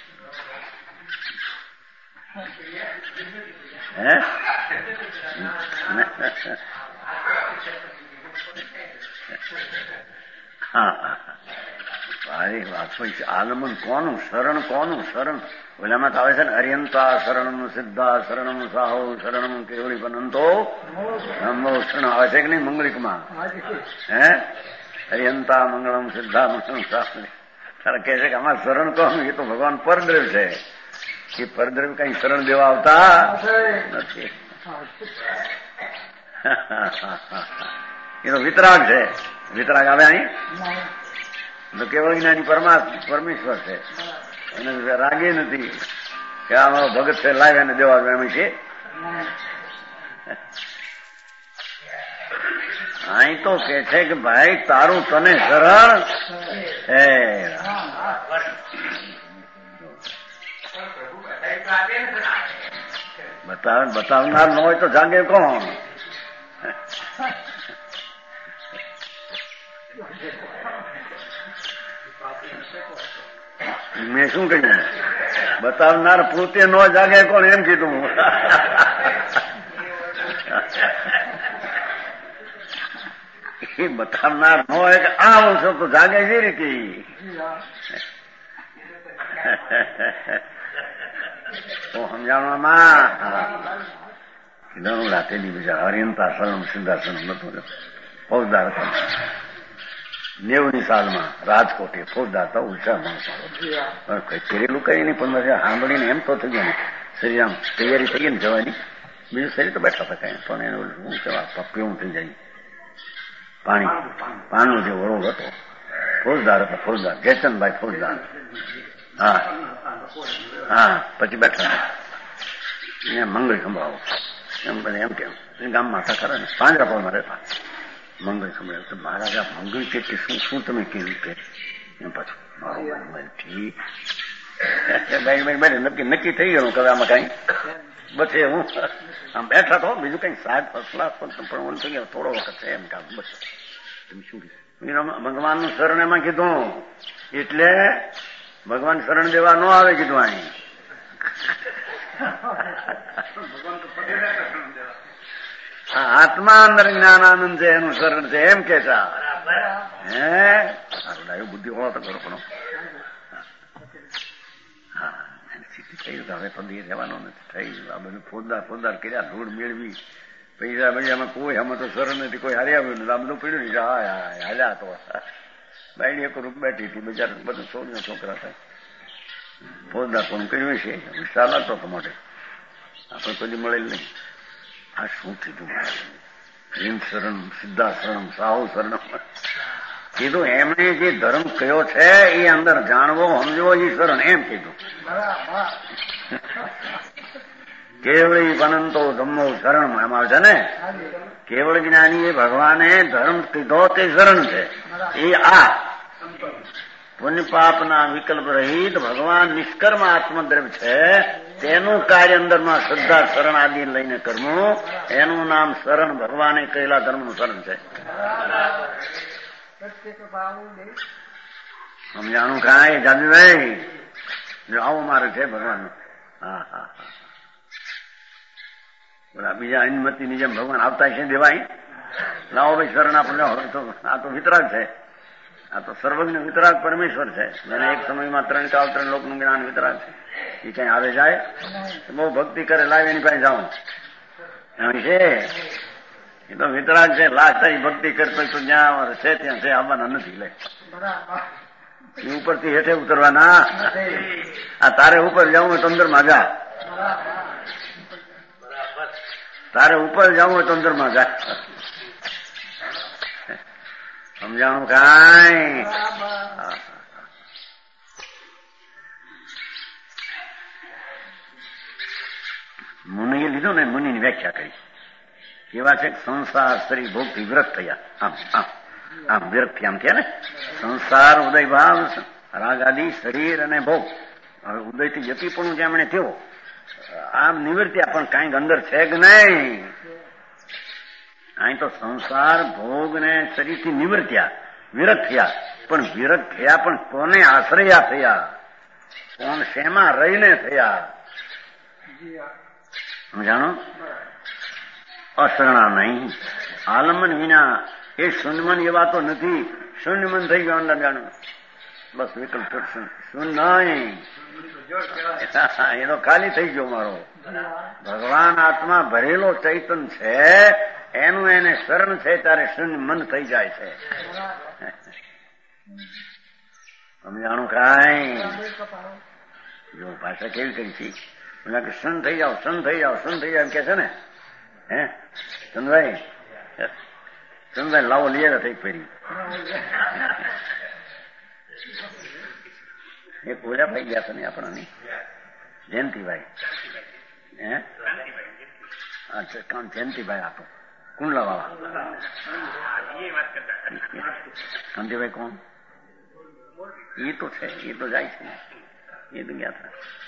હે હા ભાઈ વાત હોય. આલંબન કોનું? શરણ કોનું? શરણ ઓલામાં તો આવે છે ને, અર્યંતા શરણમ સિદ્ધા શરણમ સાહો શરણમ કેવળી પનંતો શરણ આવે છે કે નહીં મંગલિકમાં? હે અર્યંતા મંગળમ સિદ્ધા મંગળમ સાહો. તારે કહે છે કે આમાં શરણ કોનું? એ તો ભગવાન પરદ્રવ છે. એ પરદ્રવ કઈ શરણ દેવા આવતા નથી. એ તો વિતરાગ છે. વિતરાગ આવે અહીં તો કેવળ જ્ઞાની પરમાત્મા પરમેશ્વર છે. એને રાગી નથી કે અમારો ભગત છે લાવ્યા ને દેવા એમ છે. અહીં તો કે છે કે ભાઈ તારું તને શરણ હે. બતાવ બતાવનાર ન હોય તો જાગે કોણ? મેં શું કહ્યું? બતાવનાર પોતે ન જાગે કોણ એમ કીધું. એ બતાવનાર ન હોય કે આવું છો તો જાગે છે રીતે. તો સમજાવવામાં કીધું રાતેલી બીજા હરિયંતા સલમ સિદ્ધાસન નતું ફૌજદાર હતા નેવની સાલમાં રાજકોટ એ ફૌજદાર હતા ઉંચા માણસો કઈ કરેલું કઈ નહીં પણ સાંભળીને એમ તો થઈ ગયું ને શરીર આમ તૈયારી થઈ ગઈ ને જવાની બીજું શરીર તો બેઠા હતા કઈ પણ એને શું કહેવાય પીવું થઈ જાય પાણી પાણીનો જે વડો હતો ફૌજદાર હતા ફૌજદાર જયચંદભાઈ ફૌજદાર. હા હા પછી બેઠા એને મંગળ સંભળાવો એમ બધા એમ કેમ ગામમાં હતા ખરા ને પાંજરાપોળમાં રહેતા મંગળ સંભળાવ મહારાજા મંગળ કે શું શું તમે કેવું કે એમ પાછું મારું ઠીક ભાઈ ભાઈ ભાઈ નક્કી નક્કી થઈ ગયું કે આમાં કઈ બસ હું આમ બેઠા તો બીજું કઈ સાહેબ ફસલા પણ થઈ ગયો થોડો વખત છે એમ કામ બસ તમે શું કીધું ભગવાનનું શરણ એમાં કીધું એટલે ભગવાન શરણ દેવા ન આવે કીધું અહીં આત્મા અંદર જ્ઞાનાનંદ છે એનું શરણ છે એમ કે છે. હે સારું ડાયું બુદ્ધિ હોવા તો કરો પણ હા સ્થિતિ થઈ ગયું હવે પંદી રહેવાનો નથી થઈ ગયું આ બધું ફોજદાર ફોજદાર કર્યા ધૂળ મેળવી પૈસા પૈસામાં કોઈ આમાં તો શરણ નથી કોઈ હારી આવ્યું નથી આ બધું પીડ્યું નહીં હા હાલ્યા તો બાયડી એક રૂપ બેઠી હતી બજાર બધું છોડીને છોકરા થાય ફોજદાર પણ કર્યું છે વિશાલ હતો તો માટે આપણે કોઈ મળેલ નહીં. આ શું કીધું પ્રેમ શરણ સિદ્ધા શરણ સાહુ શરણ કીધું એમણે જે ધર્મ કયો છે એ અંદર જાણવો સમજવો એ શરણ એમ કીધું. કેવળી અનંતો ધમ્મો શરણ એમાં છે ને કેવળ જ્ઞાની એ ભગવાને ધર્મ કીધો તે શરણ છે. એ આ પુણ્ય પાપના વિકલ્પ રહિત ભગવાન નિષ્કર્મ આત્મદ્રવ્ય છે તેનું કાર્ય અંદરમાં શ્રદ્ધા શરણ આદિ લઈને કરવું એનું નામ શરણ ભગવાને કહેલા ધર્મનું શરણ છે. સમજાણું કાંઈ જાદુભાઈ આવું મારે છે ભગવાન. હા હા હા બોલા બીજા અનુમતિની જેમ ભગવાન આવતા છે દેવાય લાવો ભાઈ શરણ આપણે આ તો વિતરાગ છે આ તો સર્વજ્ઞ વિતરાગ પરમેશ્વર છે જેને એક સમયમાં ત્રણ કાળ ત્રણ લોકનું જ્ઞાન વિતરાગ છે એ કઈ આવે જાય બહુ ભક્તિ કરે લાવે એની પાસે જાઉં છે એ તો વિતરાગ છે લાસ્ટ ભક્તિ કરતો તો જ્યાં છે ત્યાં છે આવવાના નથી લે એ ઉપરથી હેઠે ઉતરવાના. આ તારે ઉપર જવું હોય તો અંદરમાં જા તારે ઉપર જવું હોય તો અંદરમાં જા. સમજાણું કાંઈ? મુનિએ લીધું ને મુનિની વ્યાખ્યા કરી કેવા છે સંસાર શરીર ભોગથી વિરત થયા આમ આમ આમ વિરત આમ કે ને સંસાર ઉદય ભાવ રાગ આદિ શરીર અને ભોગ હવે ઉદયથી યતિપણું જે એમણે થયો આમ નિવૃત્યા પણ કાંઈક અંદર છે કે નહીં. અહીં તો સંસાર ભોગ ને શરીરથી નિવૃત્યા વિરત થયા પણ વિરત થયા પણ કોને આશ્રયા થયા કોણ શેમાં રહીને થયા જાણો અશરણા નહીં આલમન વિના એ શૂન્યમન એ વાતો નથી. શૂન્યમન થઈ ગયો અંદર જાણો બસ વિકલ્પ શૂન્ય નહીં એ તો ખાલી થઈ ગયો મારો ભગવાન આત્મા ભરેલો ચૈતન છે એનું એને શરણ છે ત્યારે શૂન્ય મન થઈ જાય છે. સમજાણું કાંઈ? જો ભાષા કેવી કરી છે કે શૂન્ય થઈ જાઓ શૂન્ય થઈ જાઓ શૂન્ય થઈ જાવ કે છે ને હે ચંદભાઈ ચંદભાઈ લાવો લઈએ થઈ ફેરી એક ઓલા ભાઈ ગયા હતા ને આપણાની જયંતિભાઈ હે અચ્છા કોણ જયંતિભાઈ આપો કુંડલા વાળા કાંતિભાઈ કોણ એ તો છે એ તો જાય છે એ તો ગયા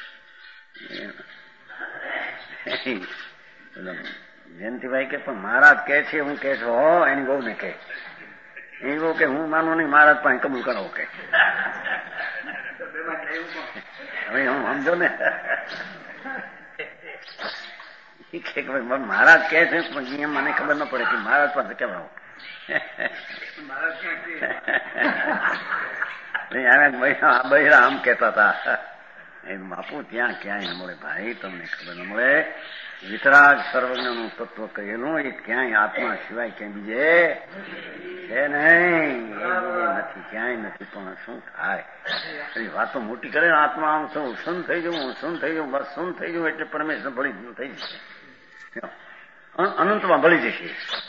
હતા જયંતિભાઈ કે પણ મહારાજ કે છે હું કે છો હો એની બહુ ને કે એ બહુ કે હું માનું નહીં મહારાજ પણ કબૂલ કરો કે હવે હું સમજો ને મહારાજ કે છે પણ મને ખબર ન પડે કે મહારાજ પાસે કેમ આવું બૈરા આમ કેતા હતા એ બાપુ ત્યાં ક્યાંય મળે ભાઈ તમને ખબર ન મળે વિતરાગ સર્વજ્ઞનું તત્વ કહેલું એ ક્યાંય આત્મા સિવાય ક્યાંય બીજે છે નહીં નથી ક્યાંય નથી પણ શું થાય એ વાતો મોટી કરે આત્મા આમ શું શું થઈ જવું હું શું થઈ જવું બસ શું થઈ જવું એટલે પરમેશ્વર ભળી થઈ જશે અનંતમાં ભળી જશે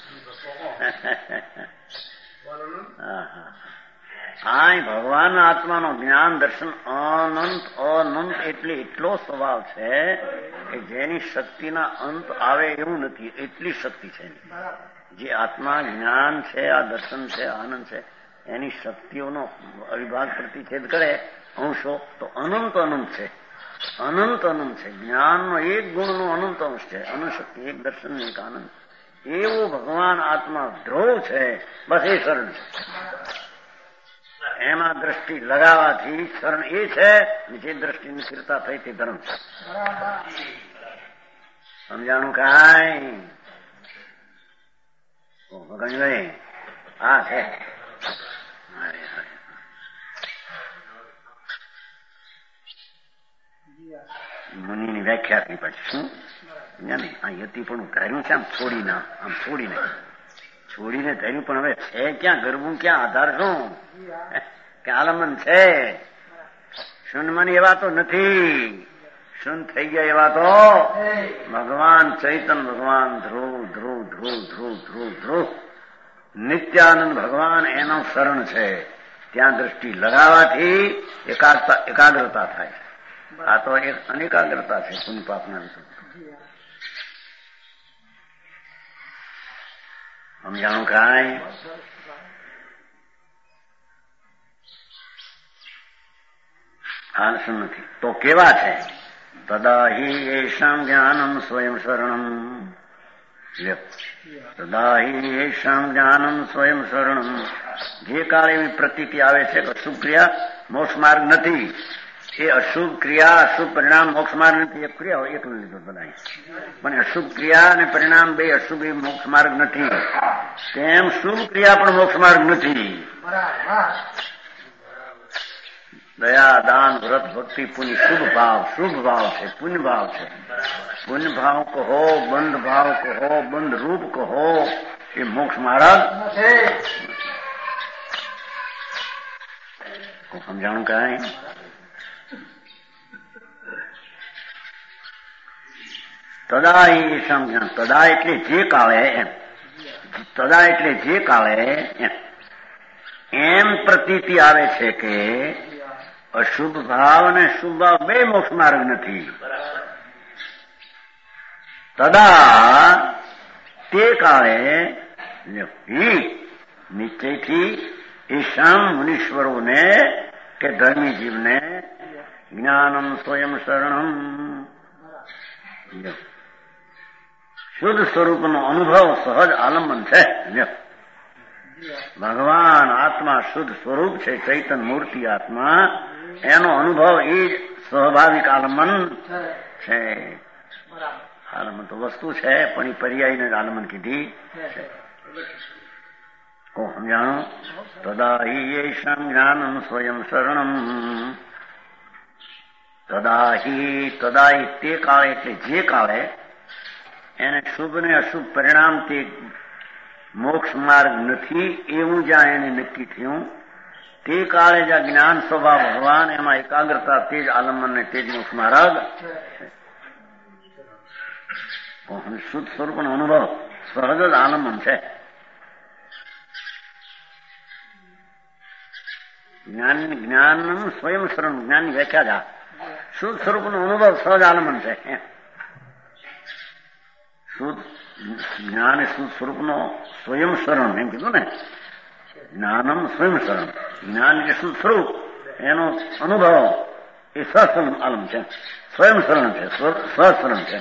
હા હા હા ભગવાન આત્માનો જ્ઞાન દર્શન અનંત અનંત એટલે એટલો સ્વભાવ છે કે જેની શક્તિના અંત આવે એવું નથી એટલી શક્તિ છે જે આત્મા જ્ઞાન છે આ દર્શન છે આનંદ છે એની શક્તિઓનો અવિભાગ પ્રતિષેધ કરે અંશો તો અનંત અનંત છે અનંત અનંત છે જ્ઞાનનો એક ગુણનો અનંત અંશ છે અનુશક્તિ એક દર્શન એક આનંદ એવો ભગવાન આત્મા ધ્રુવ છે બસ એ શરણ છે એમાં દ્રષ્ટિ લગાવવાથી શરણ એ છે જે દ્રષ્ટિની સ્થિરતા થઈ તે ધર્મ છે સમજાણું કાંઈ ગણભાઈ હા છે મુનિની વ્યાખ્યા આપી પછી શું આ યતિ પણ ધાર્યું છે આમ છોડીને આમ છોડીને છોડીને ધાર્યું પણ હવે છે ક્યાં ગરબું ક્યાં આધાર શું કે આલમન છે શૂન્યમાં એવા તો નથી શૂન્ય થઈ ગયા એવા તો ભગવાન ચૈતન ભગવાન ધ્રુવ ધ્રુવ ધ્રુવ ધ્રુવ ધ્રુવ ધ્રુવ નિત્યાનંદ ભગવાન એનો શરણ છે ત્યાં દ્રષ્ટિ લગાવવાથી એકાગ્રતા એકાગ્રતા થાય આ તો એક અનેકાગ્રતા છે પુણ્ય પાપના વિશે સમજાણું કાંઈ હાલશું નથી તો કેવા છે તદા હિ એષામ જ્ઞાનમ સ્વયં શરણમ તદા હિ એષામ જ્ઞાનમ સ્વયં શરણમ જે કાળ એવી પ્રતીતિ આવે છે કે અશુભ ક્રિયા મોક્ષ માર્ગ નથી એ અશુભ ક્રિયા અશુભ પરિણામ મોક્ષ માર્ગ નથી એક ક્રિયા હોય એકલું લીધું બધા પણ અશુભ ક્રિયા અને પરિણામ બે અશુભ એ મોક્ષ માર્ગ નથી તેમ શુભ ક્રિયા પણ મોક્ષ માર્ગ નથી દયા દાન વ્રત ભક્તિ પુણ્ય શુભ ભાવ શુભ ભાવ છે પુણ્ય ભાવ છે પુણ્ય ભાવ કહો બંધ ભાવ કહો બંધ રૂપ કહો એ મોક્ષ માર્ગ સમજાણું કાંઈ તદા એ સમજણ તદા એટલે જે કાળે એમ તદા એટલે જે કાળે એમ એમ પ્રતીતિ આવે છે કે અશુભ ભાવ અને શુભ ભાવ બે મોક્ષ માર્ગ નથી તદા તે કાળે નિશ્ચયથી ઈશામ મુનીશ્વરોને કે ધર્મી જીવને જ્ઞાનમ સ્વયં શરણમ શુદ્ધ સ્વરૂપનો અનુભવ સહજ આલંબન છે ભગવાન આત્મા શુદ્ધ સ્વરૂપ છે ચૈતન મૂર્તિ આત્મા એનો અનુભવ એ જ સ્વાભાવિક આલંબન છે આલંબન તો વસ્તુ છે પણ એ પર્યાયને જ આલંબન કીધી છે કો સમજાણો તદા હિ એષામ જ્ઞાનમ સ્વયં શરણમ તદા હિ તદા હિ તે કાળે એટલે જે કાળે એને શુભ ને અશુભ પરિણામ તે મોક્ષ માર્ગ નથી એવું જ્યાં એને નક્કી થયું તે કાળે જ્યાં જ્ઞાન સ્વભાવ ભગવાન એમાં એકાગ્રતા તે જ આલંબન ને તે જ મોક્ષ માર્ગ શુદ્ધ સ્વરૂપનો અનુભવ સહજ જ આલંબન છે જ્ઞાન જ્ઞાનમ સ્વયં શરણ, જ્ઞાનની વ્યાખ્યા જ આ શુદ્ધ સ્વરૂપનો અનુભવ સહજ આલમન છે. શુદ્ધ જ્ઞાન એ શુદ્ધ સ્વરૂપનો સ્વયં શરણ એમ કીધું ને. જ્ઞાનમ સ્વયં શરણ, જ્ઞાન એટલે શુદ્ધ સ્વરૂપ, એનો અનુભવ એ સહસ્રણ આલમ છે, સ્વયં શરણ છે, સહસ્રણ છે.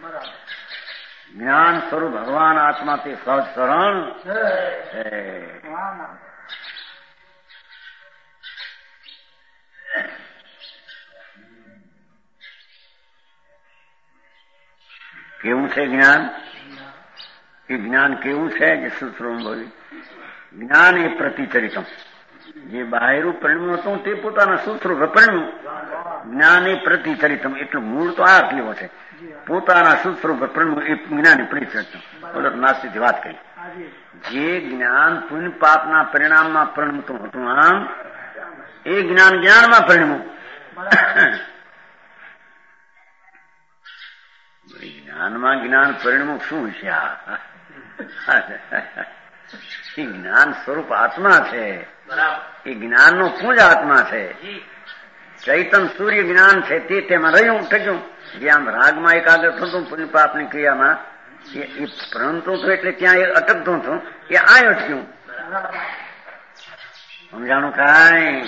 જ્ઞાન સ્વરૂપ ભગવાન આત્મા તે સહજ શરણ છે. કેવું છે જ્ઞાન? એ જ્ઞાન કેવું છે જે શુદ્ધ સ્વરૂપ બોલી? જ્ઞાન એ પ્રતિચરિતમ, જે બાહેરું પરિણ્યું હતું તે પોતાના શુદ્ધ સ્વરૂપે પરિણ્યું. જ્ઞાન એ પ્રતિચરિતમ, એટલું મૂળ તો આ કેવો છે, પોતાના શુદ્ધ સ્વરૂપે પરિણ્યું એ જ્ઞાન એ પ્રતિચરિતમ. બોલો નાસ્તિકથી વાત કરી. જે જ્ઞાન પુણ્ય પાપના પરિણામમાં પરિણમતું હતું, આમ એ જ્ઞાન જ્ઞાનમાં પરિણમ્યું. જ્ઞાનમાં જ્ઞાન પરિણમું શું છે? આ જ્ઞાન સ્વરૂપ આત્મા છે, એ જ્ઞાનનો પુંજ આત્મા છે. ચૈતન સૂર્ય જ્ઞાન છે તે તેમાં રહ્યું ટક્યું. જે આમ રાગમાં એકાગ્ર થતું પુણ્ય પાપની ક્રિયામાં એ પ્રણમતું હતું, એટલે ત્યાં એ અટકતું હતું, એ આ અટક્યું. સમજાણું કાંઈ?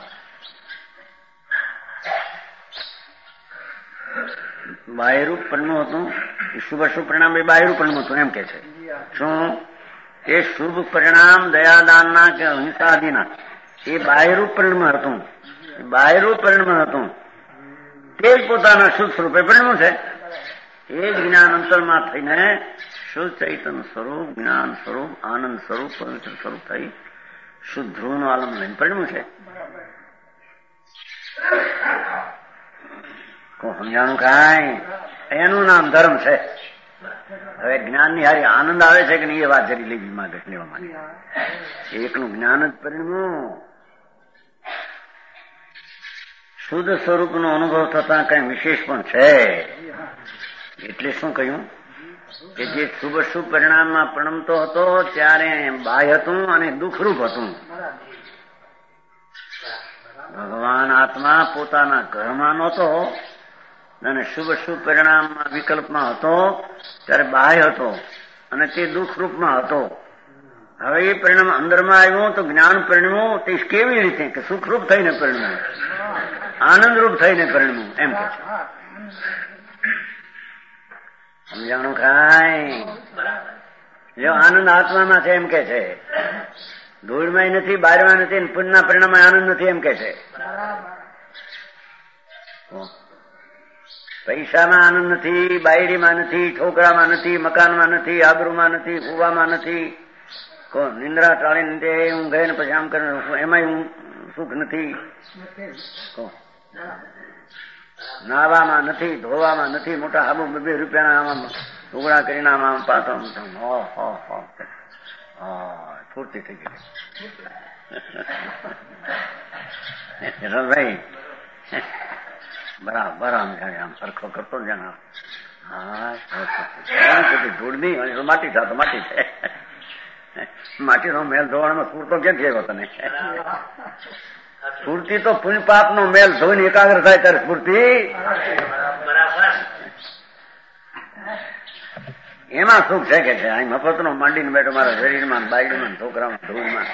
બાયરૂપ પરિણમું હતું, એ શુભ શુભ પરિણામ એ બાયરૂપ પરિણમું હતું એમ કે છે. શું? એ શુભ પરિણામ દયાદાનના કે અહિંસાદિના એ બાયરૂપ પરિણામ હતું, બાયરૂપ પરિણામ હતું, તે જ પોતાના શુદ્ધ સ્વરૂપે પરિણમ્યું છે. એ જ જ્ઞાન અંતરમાં થઈને શુદ્ધ ચૈતન સ્વરૂપ, જ્ઞાન સ્વરૂપ, આનંદ સ્વરૂપ, પવિત્ર સ્વરૂપ થઈ શુદ્ધ ધ્રુવનું આલમ લઈને પરિણમ્યું છે. સમજાણું કાંઈ? એનું નામ ધર્મ છે. હવે જ્ઞાનની હારી આનંદ આવે છે કે નહીં એ વાત જરી લેવી માંગે લેવા માંગે. એકનું જ્ઞાન જ પરિણમ્યું. શુદ્ધ સ્વરૂપનો અનુભવ થતા કઈ વિશેષ પણ છે. એટલે શું કહ્યું કે જે શુભ શુભ પરિણામમાં પરિણમતો હતો ત્યારે બાહ્ય હતું અને દુઃખરૂપ હતું. ભગવાન આત્મા પોતાના ઘરમાં નહોતો અને શુભ શુભ પરિણામમાં વિકલ્પમાં હતો ત્યારે બાહ્ય હતો અને તે દુઃખરૂપમાં હતો. હવે એ પરિણામ અંદરમાં આવ્યું તો જ્ઞાન પરિણમ્યું. તે કેવી રીતે? કે સુખરૂપ થઈને પરિણમ્યું, આનંદરૂપ થઈને પરિણમ્યું એમ કે છે. સમજાણું કાંઈ? જો આનંદ આત્મામાં છે એમ કે છે, ધૂળમાં નથી, બહારમાં નથી, પુણ્યના પરિણામમાં આનંદ નથી એમ કે છે. પૈસામાં આનંદ નથી, બાયડીમાં નથી, છોકરામાં નથી, મકાનમાં નથી, આબરૂમાં નથી, કુવામાં નથી, કોણ નિંદ્રા ટાળીને ઊંઘે ને પછી આમ કરે એમાંય સુખ નથી. નાવામાં નથી, ધોવામાં નથી, મોટા હાબુ બે રૂપિયાના આમાં ટુકડા કરીને આમાં પાછો ફૂર્તિ થઈ ગઈ. ભાઈ બરાબર આમ જાણે આમ સરખો કરતો જ જાણે હા ધૂળની માટી થતો માટી છે. માટીનો મેલ ધોવાણામાં સ્ફૂર્તો ક્યાંથી આવ્યો તને? સ્ફૂર્તિ તો પુણ્ય પાપનો મેલ ધોઈને એકાગ્ર થાય ત્યારે સ્ફૂર્તિ. એમાં સુખ છે કે છે અહીં મફતનો માંડીને બેઠો મારા શરીરમાં, બાયડીમાં, છોકરામાં, ધૂળમાં.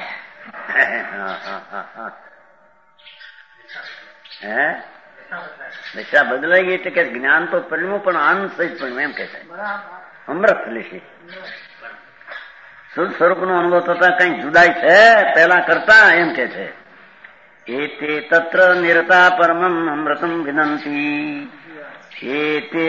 હે દિશા બદલાઈ ગઈ એટલે કે જ્ઞાન તો પરિણ્યું પણ આનંદ સહિત પરિણ્યું એમ કે છે. અમૃત લેશી શુદ્ધ સ્વરૂપનો અનુભવ થતા કઈ જુદાઈ છે પેલા કરતા એમ કે છે. એ તે તત્ર નિરતા પરમમ અમૃતમ વિનંતી. એ તે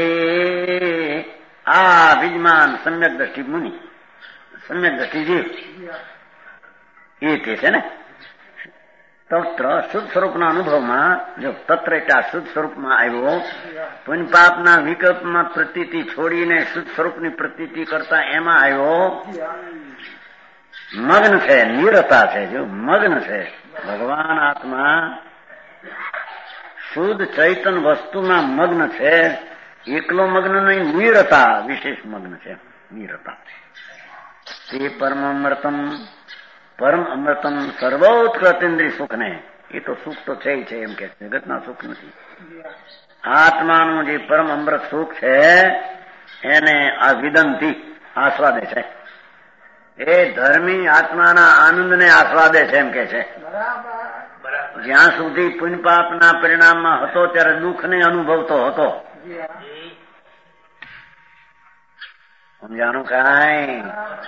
આ વિજ્ઞાન સમ્યક દ્રષ્ટિ મુનિ, સમ્યક દ્રષ્ટિ જીવ એ તે છે ને તત્ર શુદ્ધ સ્વરૂપના અનુભવમાં. જો તત્ર એટલે શુદ્ધ સ્વરૂપમાં આવ્યો, પુણ્ય પાપના વિકલ્પમાં પ્રતીતિ છોડીને શુદ્ધ સ્વરૂપની પ્રતીતિ કરતા એમાં આવ્યો. મગ્ન છે, નિરતા છે, જો મગ્ન છે. ભગવાન આત્મા શુદ્ધ ચૈતન વસ્તુમાં મગ્ન છે. એકલો મગ્ન નહીં, નિરતા વિશેષ મગ્ન છે. નિરતા તે પરમ અમૃતમ, પરમ અમૃતમ સર્વોત્કૃત ઇન્દ્રિય સુખને એ તો સુખ તો છે છે એમ કે જગતના સુખ નથી. આત્માનું જે પરમ અમૃત સુખ છે એને આ વિદંતી આસ્વાદે છે. એ ધર્મી આત્માના આનંદને આસ્વાદે છે એમ કે છે. જ્યાં સુધી પુણ્ય પાપના પરિણામમાં હતો ત્યારે દુઃખને અનુભવતો હતો. સમજાણું કાંઈ?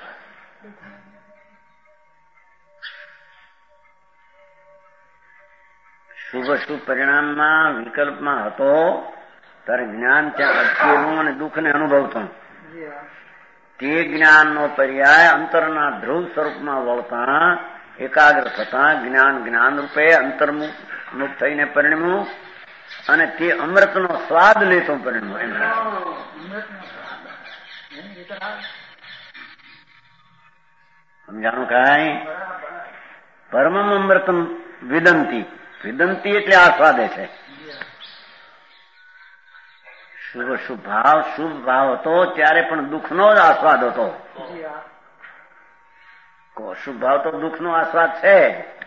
શુભ શુભ પરિણામમાં વિકલ્પમાં હતો ત્યારે જ્ઞાન ત્યાં અટકેલું અને દુઃખને અનુભવતું. તે જ્ઞાનનો પર્યાય અંતરના ધ્રુવ સ્વરૂપમાં વળતા એકાગ્ર થતા જ્ઞાન જ્ઞાન રૂપે અંતર્મુખ થઈને પરિણમ્યું અને તે અમૃતનો સ્વાદ લેતો પરિણમ્યો. એમ સમજાણું કાંઈ? પરમમ અમૃતમ વિદંતી. વિદંતી એટલે આસ્વાદે છે. શુભ શુભ ભાવ શુભ ભાવ હતો ત્યારે પણ દુઃખનો જ આસ્વાદ હતો. શુભ ભાવ તો દુઃખનો આસ્વાદ છે.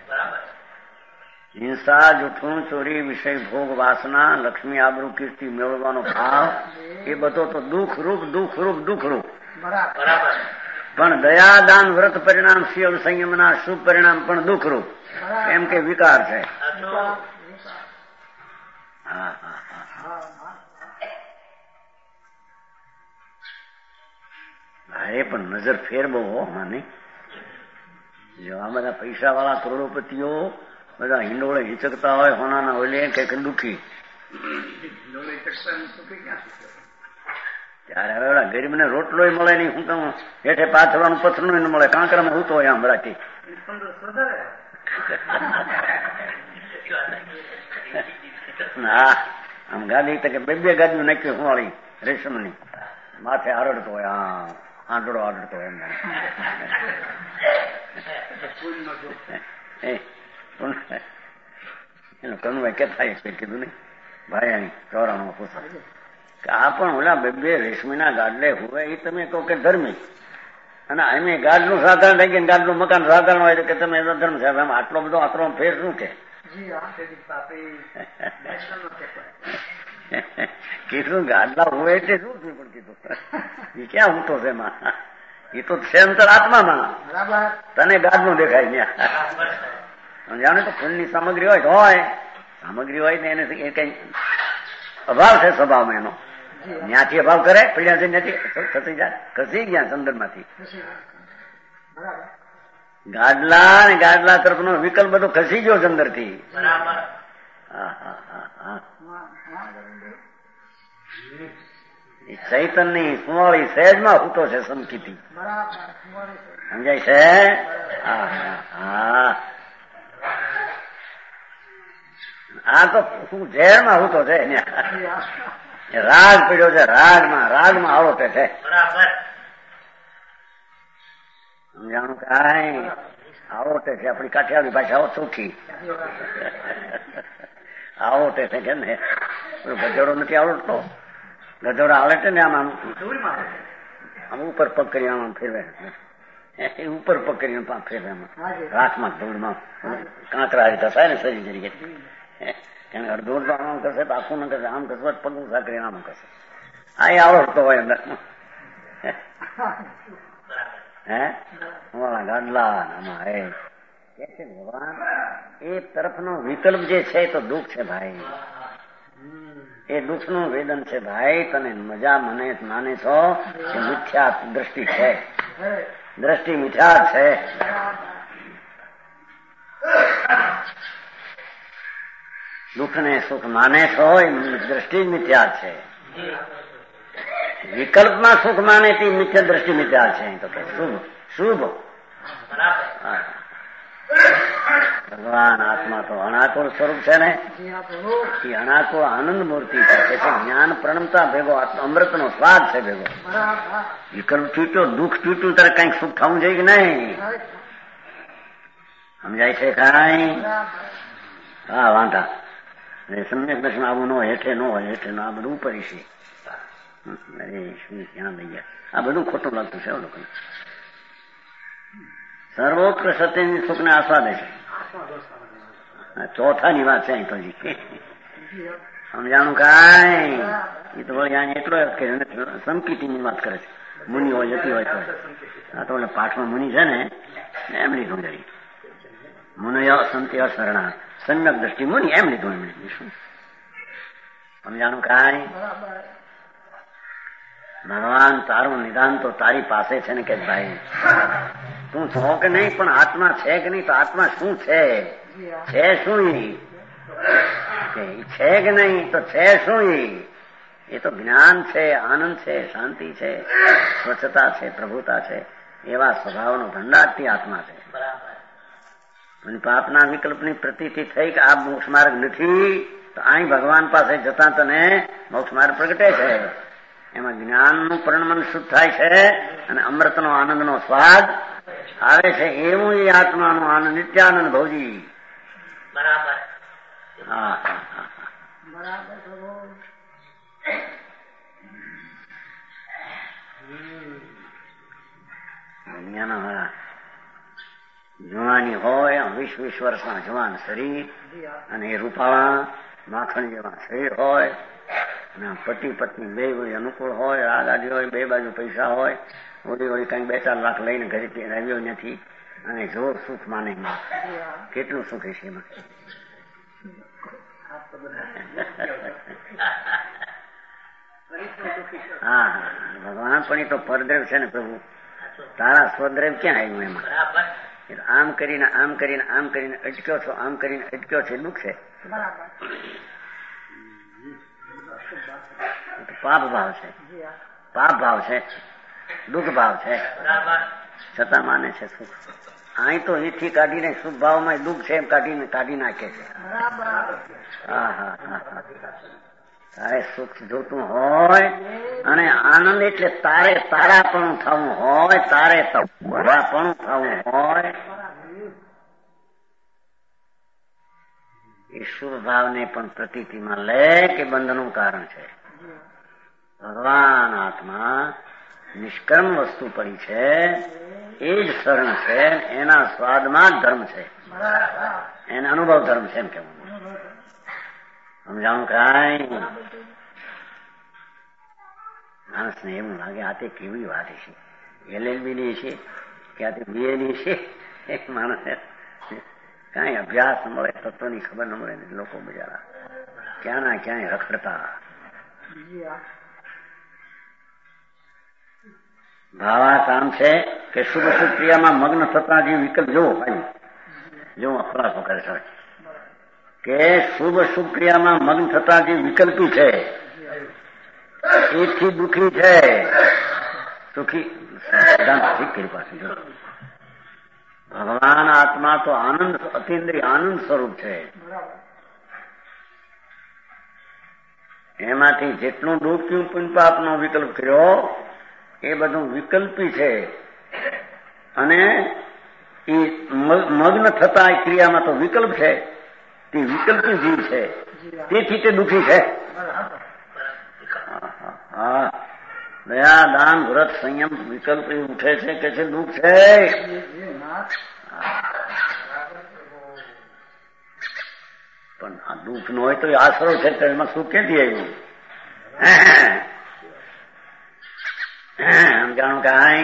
હિંસા, જૂઠું, ચોરી, વિષય ભોગ, વાસના, લક્ષ્મી, આબરૂ, કીર્તિ મેળવવાનો ભાવ એ બધો તો દુઃખ રૂપ દુઃખ રૂપ દુઃખ રૂપ. પણ દયા, દાન, વ્રત પરિણામ, શિવ સંયમના શુભ પરિણામ પણ દુઃખ રૂપ. એમ કે વિકાર છે. હા હા હા અરે પણ નજર ફેર બહુ હો માની. જો આ બધા પૈસા વાળા કરોડોપતિઓ બધા હિંડોળે હિચકતા હોય હોનાના ઓલે કઈક દુઃખી. ત્યારે હવે ઓલા ગરીબને રોટલો મળે નહીં. શું કહું હેઠે પાથરવાનું પથરું મળે. કાંકરામાં હું તો હોય આમ રાખી. હા આમ ગાદી તો કે બે બે ગાદીઓ નાખ્યું હુવાળી રેશમની માથે આરડતો હોય. હા આંટડો આરડતો હોય. એનું કનુભાઈ કેતા કીધું નઈ ભાઈ અહીં ચોરાણું પૂછા કે આ પણ ઓલા બે બે રેશમીના ગાડલે હોય એ તમે કહો કે ધર્મી અને અમે ગાડનું સાધારણ થઈ ગયા ગાડનું મકાન સાધારણ હોય કે તમે એનો ધર્મ છે. આટલો બધો આતરો ફેર શું કે કીધું ગાડલા હોય એટલે શું થયું? પણ કીધું એ ક્યાં ઊંટો છે એમાં? એ તો છે અંતર આત્મામાં. તને ગાડનું દેખાય ત્યાં જાણે તો ફૂલની સામગ્રી હોય તો હોય સામગ્રી હોય ને એને કઈ અભાવ છે સ્વભાવમાં એનો. ત્યાંથી અભાવ કરે પીડ્યા નથી ખસી જાય. ખસી ગયા ચંદનમાંથી. ગાડલા ને ગાડલા તરફનો વિકલ્પ બધો ખસી ગયો અંદર થી. ચૈતનની સુવાળી સહેજમાં હૂતો છે સમકીતી. સમજાય છે? હા હા આ તો શું ઝેરમાં હૂતો છે. રાગ પીડ્યો છે. રાગમાં રાગમાં આવડે છે. સમજાણું કાંઈ? આવડે છે. આપણી કાઠિયાવાડી ભાષાઓ ચોખ્ખી આવડે છે કે ને ગધેડો નથી આવડતો. ગધેડો આવડે છે ને આમ આમ આમ ઉપર પગ કરી આમ ફેરવે ઉપર પગ કરીને ફેરવે આમાં રાતમાં ધૂળમાં કાંકરા રીતે થાય ને શરીર તરીકે. કારણ કે અડધો તો આમ કરશે આખું ન કરશે. આમ કરશે પગ ઉભા કરીને આમ કરશે. આ એ આવડતો હોય અંદર. હે વાળા ગાડલા આમાં હે કે છે ભગવાન એ તરફનો વિકલ્પ જે છે તો દુઃખ છે ભાઈ. એ દુઃખનું વેદન છે ભાઈ. તને મજા મને માને છો કે મિથ્યા દ્રષ્ટિ છે. દ્રષ્ટિ મિથ્યા છે. દુઃખને સુખ માને છો એ દ્રષ્ટિ જ મિથ્યા છે. વિકલ્પમાં સુખ માને તે મિથ્યા દ્રષ્ટિ મિથ્યા છે. તો કે શુભ શુભ ભગવાન આત્મા તો અનાકુળ સ્વરૂપ છે ને. એ અનાકુળ આનંદ મૂર્તિ છે. એટલે જ્ઞાન પ્રણમતા ભેગો અમૃતનો સ્વાદ છે ભેગો. વિકલ્પ છૂટ્યો દુઃખ છૂટ્યું ત્યારે કઈક સુખ થવું જોઈએ કે નહીં? સમજાય છે કાંઈ? હા વાંધા સમ્યક દર્શન આવું ન હોય. હેઠે ન હોય. હેઠે આ બધું ઉપર છે. અરે શું ક્યાં લઈ ગયા? આ બધું ખોટું લાગતું છે લોકોને. સર્વોત્કૃષ્ટ સત્યની સુખને આસ્વાદે છે. ચોથાની વાત છે અહીં તો જી સમજાણું કાંઈ એ તો વળી એટલો કે સંકિતિની વાત કરે છે. મુનિ હોય જતી હોય તો આ તો પાઠમાં મુનિ છે ને એમ લીધું જરી મુનય સંતિ અશરણા સમ્યક દ્રષ્ટિ મુનિ એમ લીધું એમણે શું સમજાણું કાંઈ. ભગવાન તારું નિદાન તો તારી પાસે છે ને કે ભાઈ તું છો કે નહીં પણ આત્મા છે કે નહીં તો આત્મા શું છે છે શું છે કે નહીં તો છે શું એ તો જ્ઞાન છે આનંદ છે શાંતિ છે સ્વચ્છતા છે પ્રભુતા છે એવા સ્વભાવનો ભંડારથી આત્મા છે. પાપના વિકલ્પની પ્રતીતિ થઈ કે આ મોક્ષ માર્ગ નથી તો અહીં ભગવાન પાસે જતા તને મોક્ષ માર્ગ પ્રગટે છે. એમાં જ્ઞાનનું પરિણમન શુદ્ધ થાય છે અને અમૃતનો આનંદનો સ્વાદ આવે છે. એવું એ આત્માનો આનંદ નિત્યાનંદ ભૌજી. બરાબર. હા હા હા બરાબર. દુનિયાના જુવાની હોય વીસ વીસ વર્ષના જવાન શરીર અને એ રૂપાળા માખણ જેવા શરીર હોય અને પતિ પત્ની બે વળી અનુકૂળ હોય રાગાડી હોય બે બાજુ પૈસા હોય ઓલી વળી કઈક બે ચાર લાખ લઈને ઘરેથી આવ્યો નથી અને જોર સુખ માને કેટલું સુખ છે એમાં. હા હા ભગવાન પણ એ તો પરદ્રવ છે ને પ્રભુ તારા સ્વદ્રવ ક્યાં આવ્યું એમાં. આમ કરીને આમ કરીને આમ કરીને અટક્યો છો આમ કરીને અટક્યો છે દુઃખ છે પાપ ભાવ છે પાપ ભાવ છે દુઃખ ભાવ છે છતાં માને છે સુખ. અહીં તો એથી કાઢીને સુખ ભાવમાં દુઃખ છે એમ કાઢીને કાઢી નાખે છે. હા હા હા તારે સુખ જોતું હોય અને આનંદ એટલે તારે તારાપણું થવું હોય તારે તારાપણું થવું હોય એ શુભ ભાવને પણ પ્રતીતિમાં લે કે બંધનું કારણ છે. ભગવાન આત્મા નિષ્કર્મ વસ્તુ પડી છે એ જ શરણ છે એના સ્વાદમાં જ ધર્મ છે એને અનુભવ ધર્મ છે એમ કેવું સમજાણું કાંઈ. માણસને એવું લાગે આ તે કેવી વાત છે એલએલબી ની છે કે આ તે બીએ ની છે માણસ કઈ અભ્યાસ મળે તત્વની ખબર ન મળે લોકો બિચારા ક્યાં ના ક્યાંય રખડતા. ભાવાર્થ આમ છે કે શુભ શુભ ક્રિયામાં મગ્ન થતા જે વિકલ્પ જોવો ભાઈ જો ખુલાસો કરે છે કે શુભ શુભ ક્રિયામાં મગ્ન થતા જે વિકલ્પી છે એથી દુઃખી છે સુખી ઠીક કરી પાસે જો ભગવાન આત્મા તો આનંદ અતિન્દ્રિય આનંદ સ્વરૂપ છે. એમાંથી જેટલું દુઃખ થયું પુણ્ય પાપનો વિકલ્પ કર્યો એ બધું વિકલ્પી છે અને એ મગ્ન થતા ક્રિયામાં તો વિકલ્પ છે તે વિકલ્પી જીવ છે તેથી તે દુઃખી છે. હા દયા દાન વ્રત સંયમ વિકલ્પ ઉઠે છે કે છે દુઃખ છે. પણ આ દુઃખ નો હોય તો આશરો છે તો એમાં સુખ ક્યાંથી આવ્યું સમજાણું કાંઈ.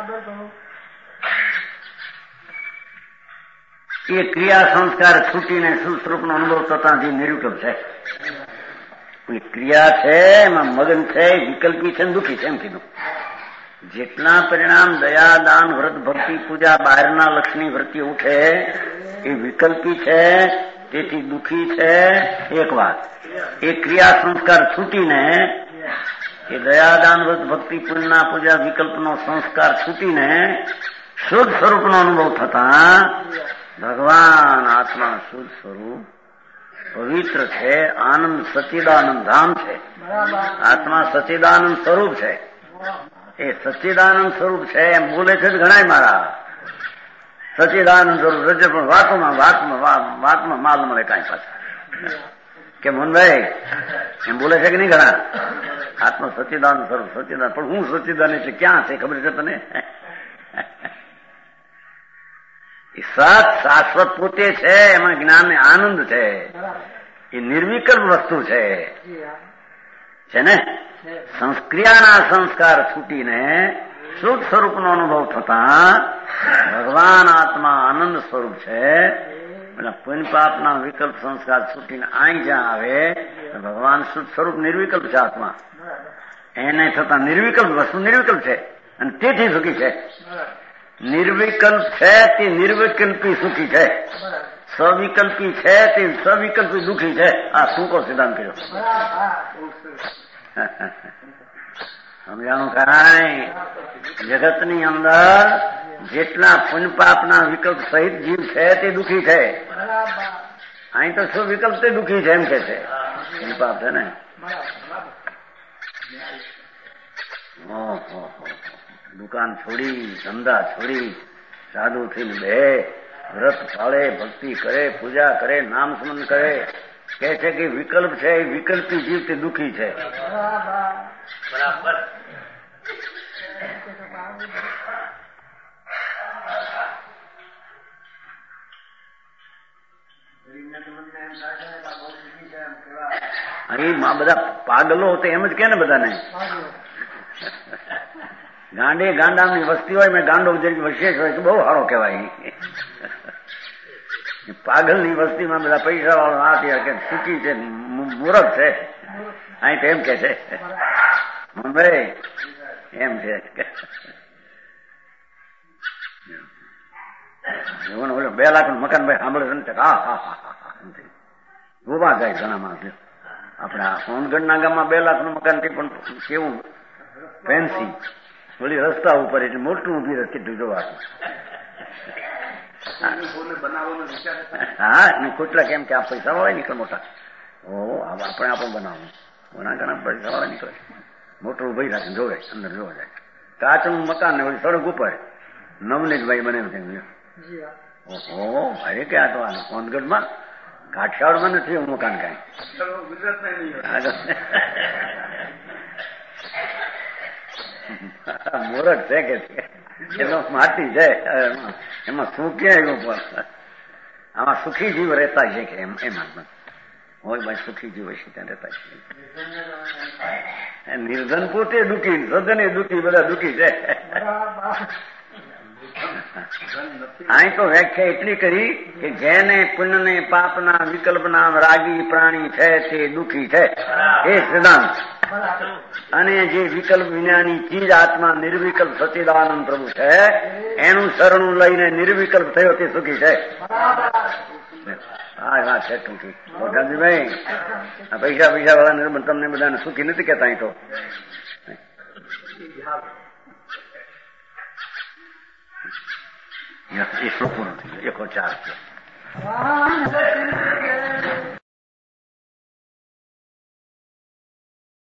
એ ક્રિયા સંસ્કાર છૂટીને સુસ્વરૂપ નો અનુભવ થતા જે નિરૂપક છે ક્રિયા છે એમાં મગન છે વિકલ્પી છે દુઃખી છે એમ કીધું. જેટલા પરિણામ દયા દાન વ્રત ભક્તિ પૂજા બહારના લક્ષની વૃત્તિ ઉઠે એ વિકલ્પી છે તેથી દુઃખી છે એક વાત. એ ક્રિયા સંસ્કાર છૂટીને એ દયા દાન વ્રત ભક્તિ પુણ્યના પૂજા વિકલ્પનો સંસ્કાર છૂટીને શુદ્ધ સ્વરૂપનો અનુભવ થતા ભગવાન આત્મા શુદ્ધ સ્વરૂપ પવિત્ર છે આનંદ સચ્ચિદાનંદ ધામ છે. આત્મા સચ્ચિદાનંદ સ્વરૂપ છે એ સચ્ચિદાનંદ સ્વરૂપ છે એમ બોલે છે ઘણા મારા સચ્ચિદાનંદ સ્વરૂપ રજે પણ વાતોમાં વાતમાં વાતમાં માલ મળે કાંઈ પાછા કે મોહનભાઈ એમ બોલે છે કે નહીં ઘણા આત્મા સચ્ચિદાનંદ સ્વરૂપ સચ્ચિદાન પણ હું સચ્ચિદાન એટલે ક્યાં છે ખબર છે તને એ સત શાશ્વત પોતે છે, એમાં જ્ઞાન ને આનંદ છે, એ નિર્વિકલ્પ વસ્તુ છે છે ને. સંસ્ક્રિયાના સંસ્કાર છૂટીને શુદ્ધ સ્વરૂપનો અનુભવ થતા ભગવાન આત્મા આનંદ સ્વરૂપ છે. એટલે પુણ્ય પાપના વિકલ્પ સંસ્કાર છૂટીને અહીં જ્યાં આવે ભગવાન શુદ્ધ સ્વરૂપ નિર્વિકલ્પ છે. આત્મા એને થતા નિર્વિકલ્પ વસ્તુ નિર્વિકલ્પ છે અને તેથી સુખી છે. નિર્વિકલ્પ છે તે નિર્વિકલ્પી સુખી છે, સવિકલ્પી છે તે સવિકલ્પી દુઃખી છે. આ ટૂંકો સિદ્ધાંત કર્યો. સમજાણું કાંઈ? જગતની અંદર જેટલા પુણ્ય પાપના વિકલ્પ સહિત જીવ છે તે દુઃખી છે. અહીં તો શું વિકલ્પ તે દુઃખી છે એમ કે છે. પુણ્ય પાપ છે ને. ઓહો, દુકાન છોડી, ધંધા છોડી, સાધુ થઈને બે વ્રત પાળે, ભક્તિ કરે, પૂજા કરે, નામ સ્મરણ કરે, કે છે કે વિકલ્પ છે, એ વિકલ્પી જીવ તે દુઃખી છે. બરાબર. અહીં બધા પાગલો તો એમ જ કે ને બધાને. ગાંડે ગાંડાની વસ્તી હોય, મેં ગાંડો વિશેષ હોય તો બહુ સારો કહેવાય. પાગલની વસ્તીમાં બધા પૈસા વાળો હાથ કે સુખી છે, મૂરખ છે. અહીં તો એમ કે છે ભાઈ, એમ છે. બે લાખ નું મકાન ભાઈ સાંભળે છે. હા હા હા હા ઉભા જાય ઘણા માણસ. આપણા સોનગઢના ગામમાં બે લાખ નું મકાન પણ કેવું ફેન્સી, બોલી રસ્તા ઉપર એટલે મોટું ઉભી રહે કેટલું જોવાનું. હા, કેટલા કેમ કે આ પૈસા વાળા નીકળે મોટા. ઓ આપણે આપણે બનાવવું ઘણા ઘણા પૈસા વાળા નીકળે. મોટું ઉભી રાખે જોવે, અંદર જોવા જાય. કાચનું મકાન ને ઓલી સડક ઉપર નવનીતભાઈ બને છે. ઓહો ભાઈ, કે આ તો આ સોનગઢમાં કાઠિયાવાડમાં નથી એવું મકાન કઈ. મૂરખ છે કે એનો માટી છે, એમાં શું ક્યાં આવ્યું? આમાં સુખી જીવ રહેતા છે કે એમ એમાં હોય ભાઈ, સુખી જીવ હશે ત્યાં રહેતા છે. નિર્ધન પોતે દુઃખી, સદન એ દુઃખી, બધા દુઃખી છે. અહીં તો વ્યાખ્યા એટલી કરી કે જેને પુણ્ય ને પાપના વિકલ્પના રાગી પ્રાણી છે તે દુઃખી છે, એ સિદ્ધાંત. અને જે વિકલ્પ વિનાની ચીજ આત્મા નિર્વિકલ્પ સચિદાનંદ પ્રભુ છે, એનું શરણું લઈને નિર્વિકલ્પ થયો તે સુખી છે. હા વાત છે ટૂંકી. ગાંધીભાઈ, આ પૈસા પૈસા વાળા તમને બધાને સુખી નથી કેતા. અહીં તો એ શ્લોક પૂરો થઈ ગયો. એકો ચાર છે.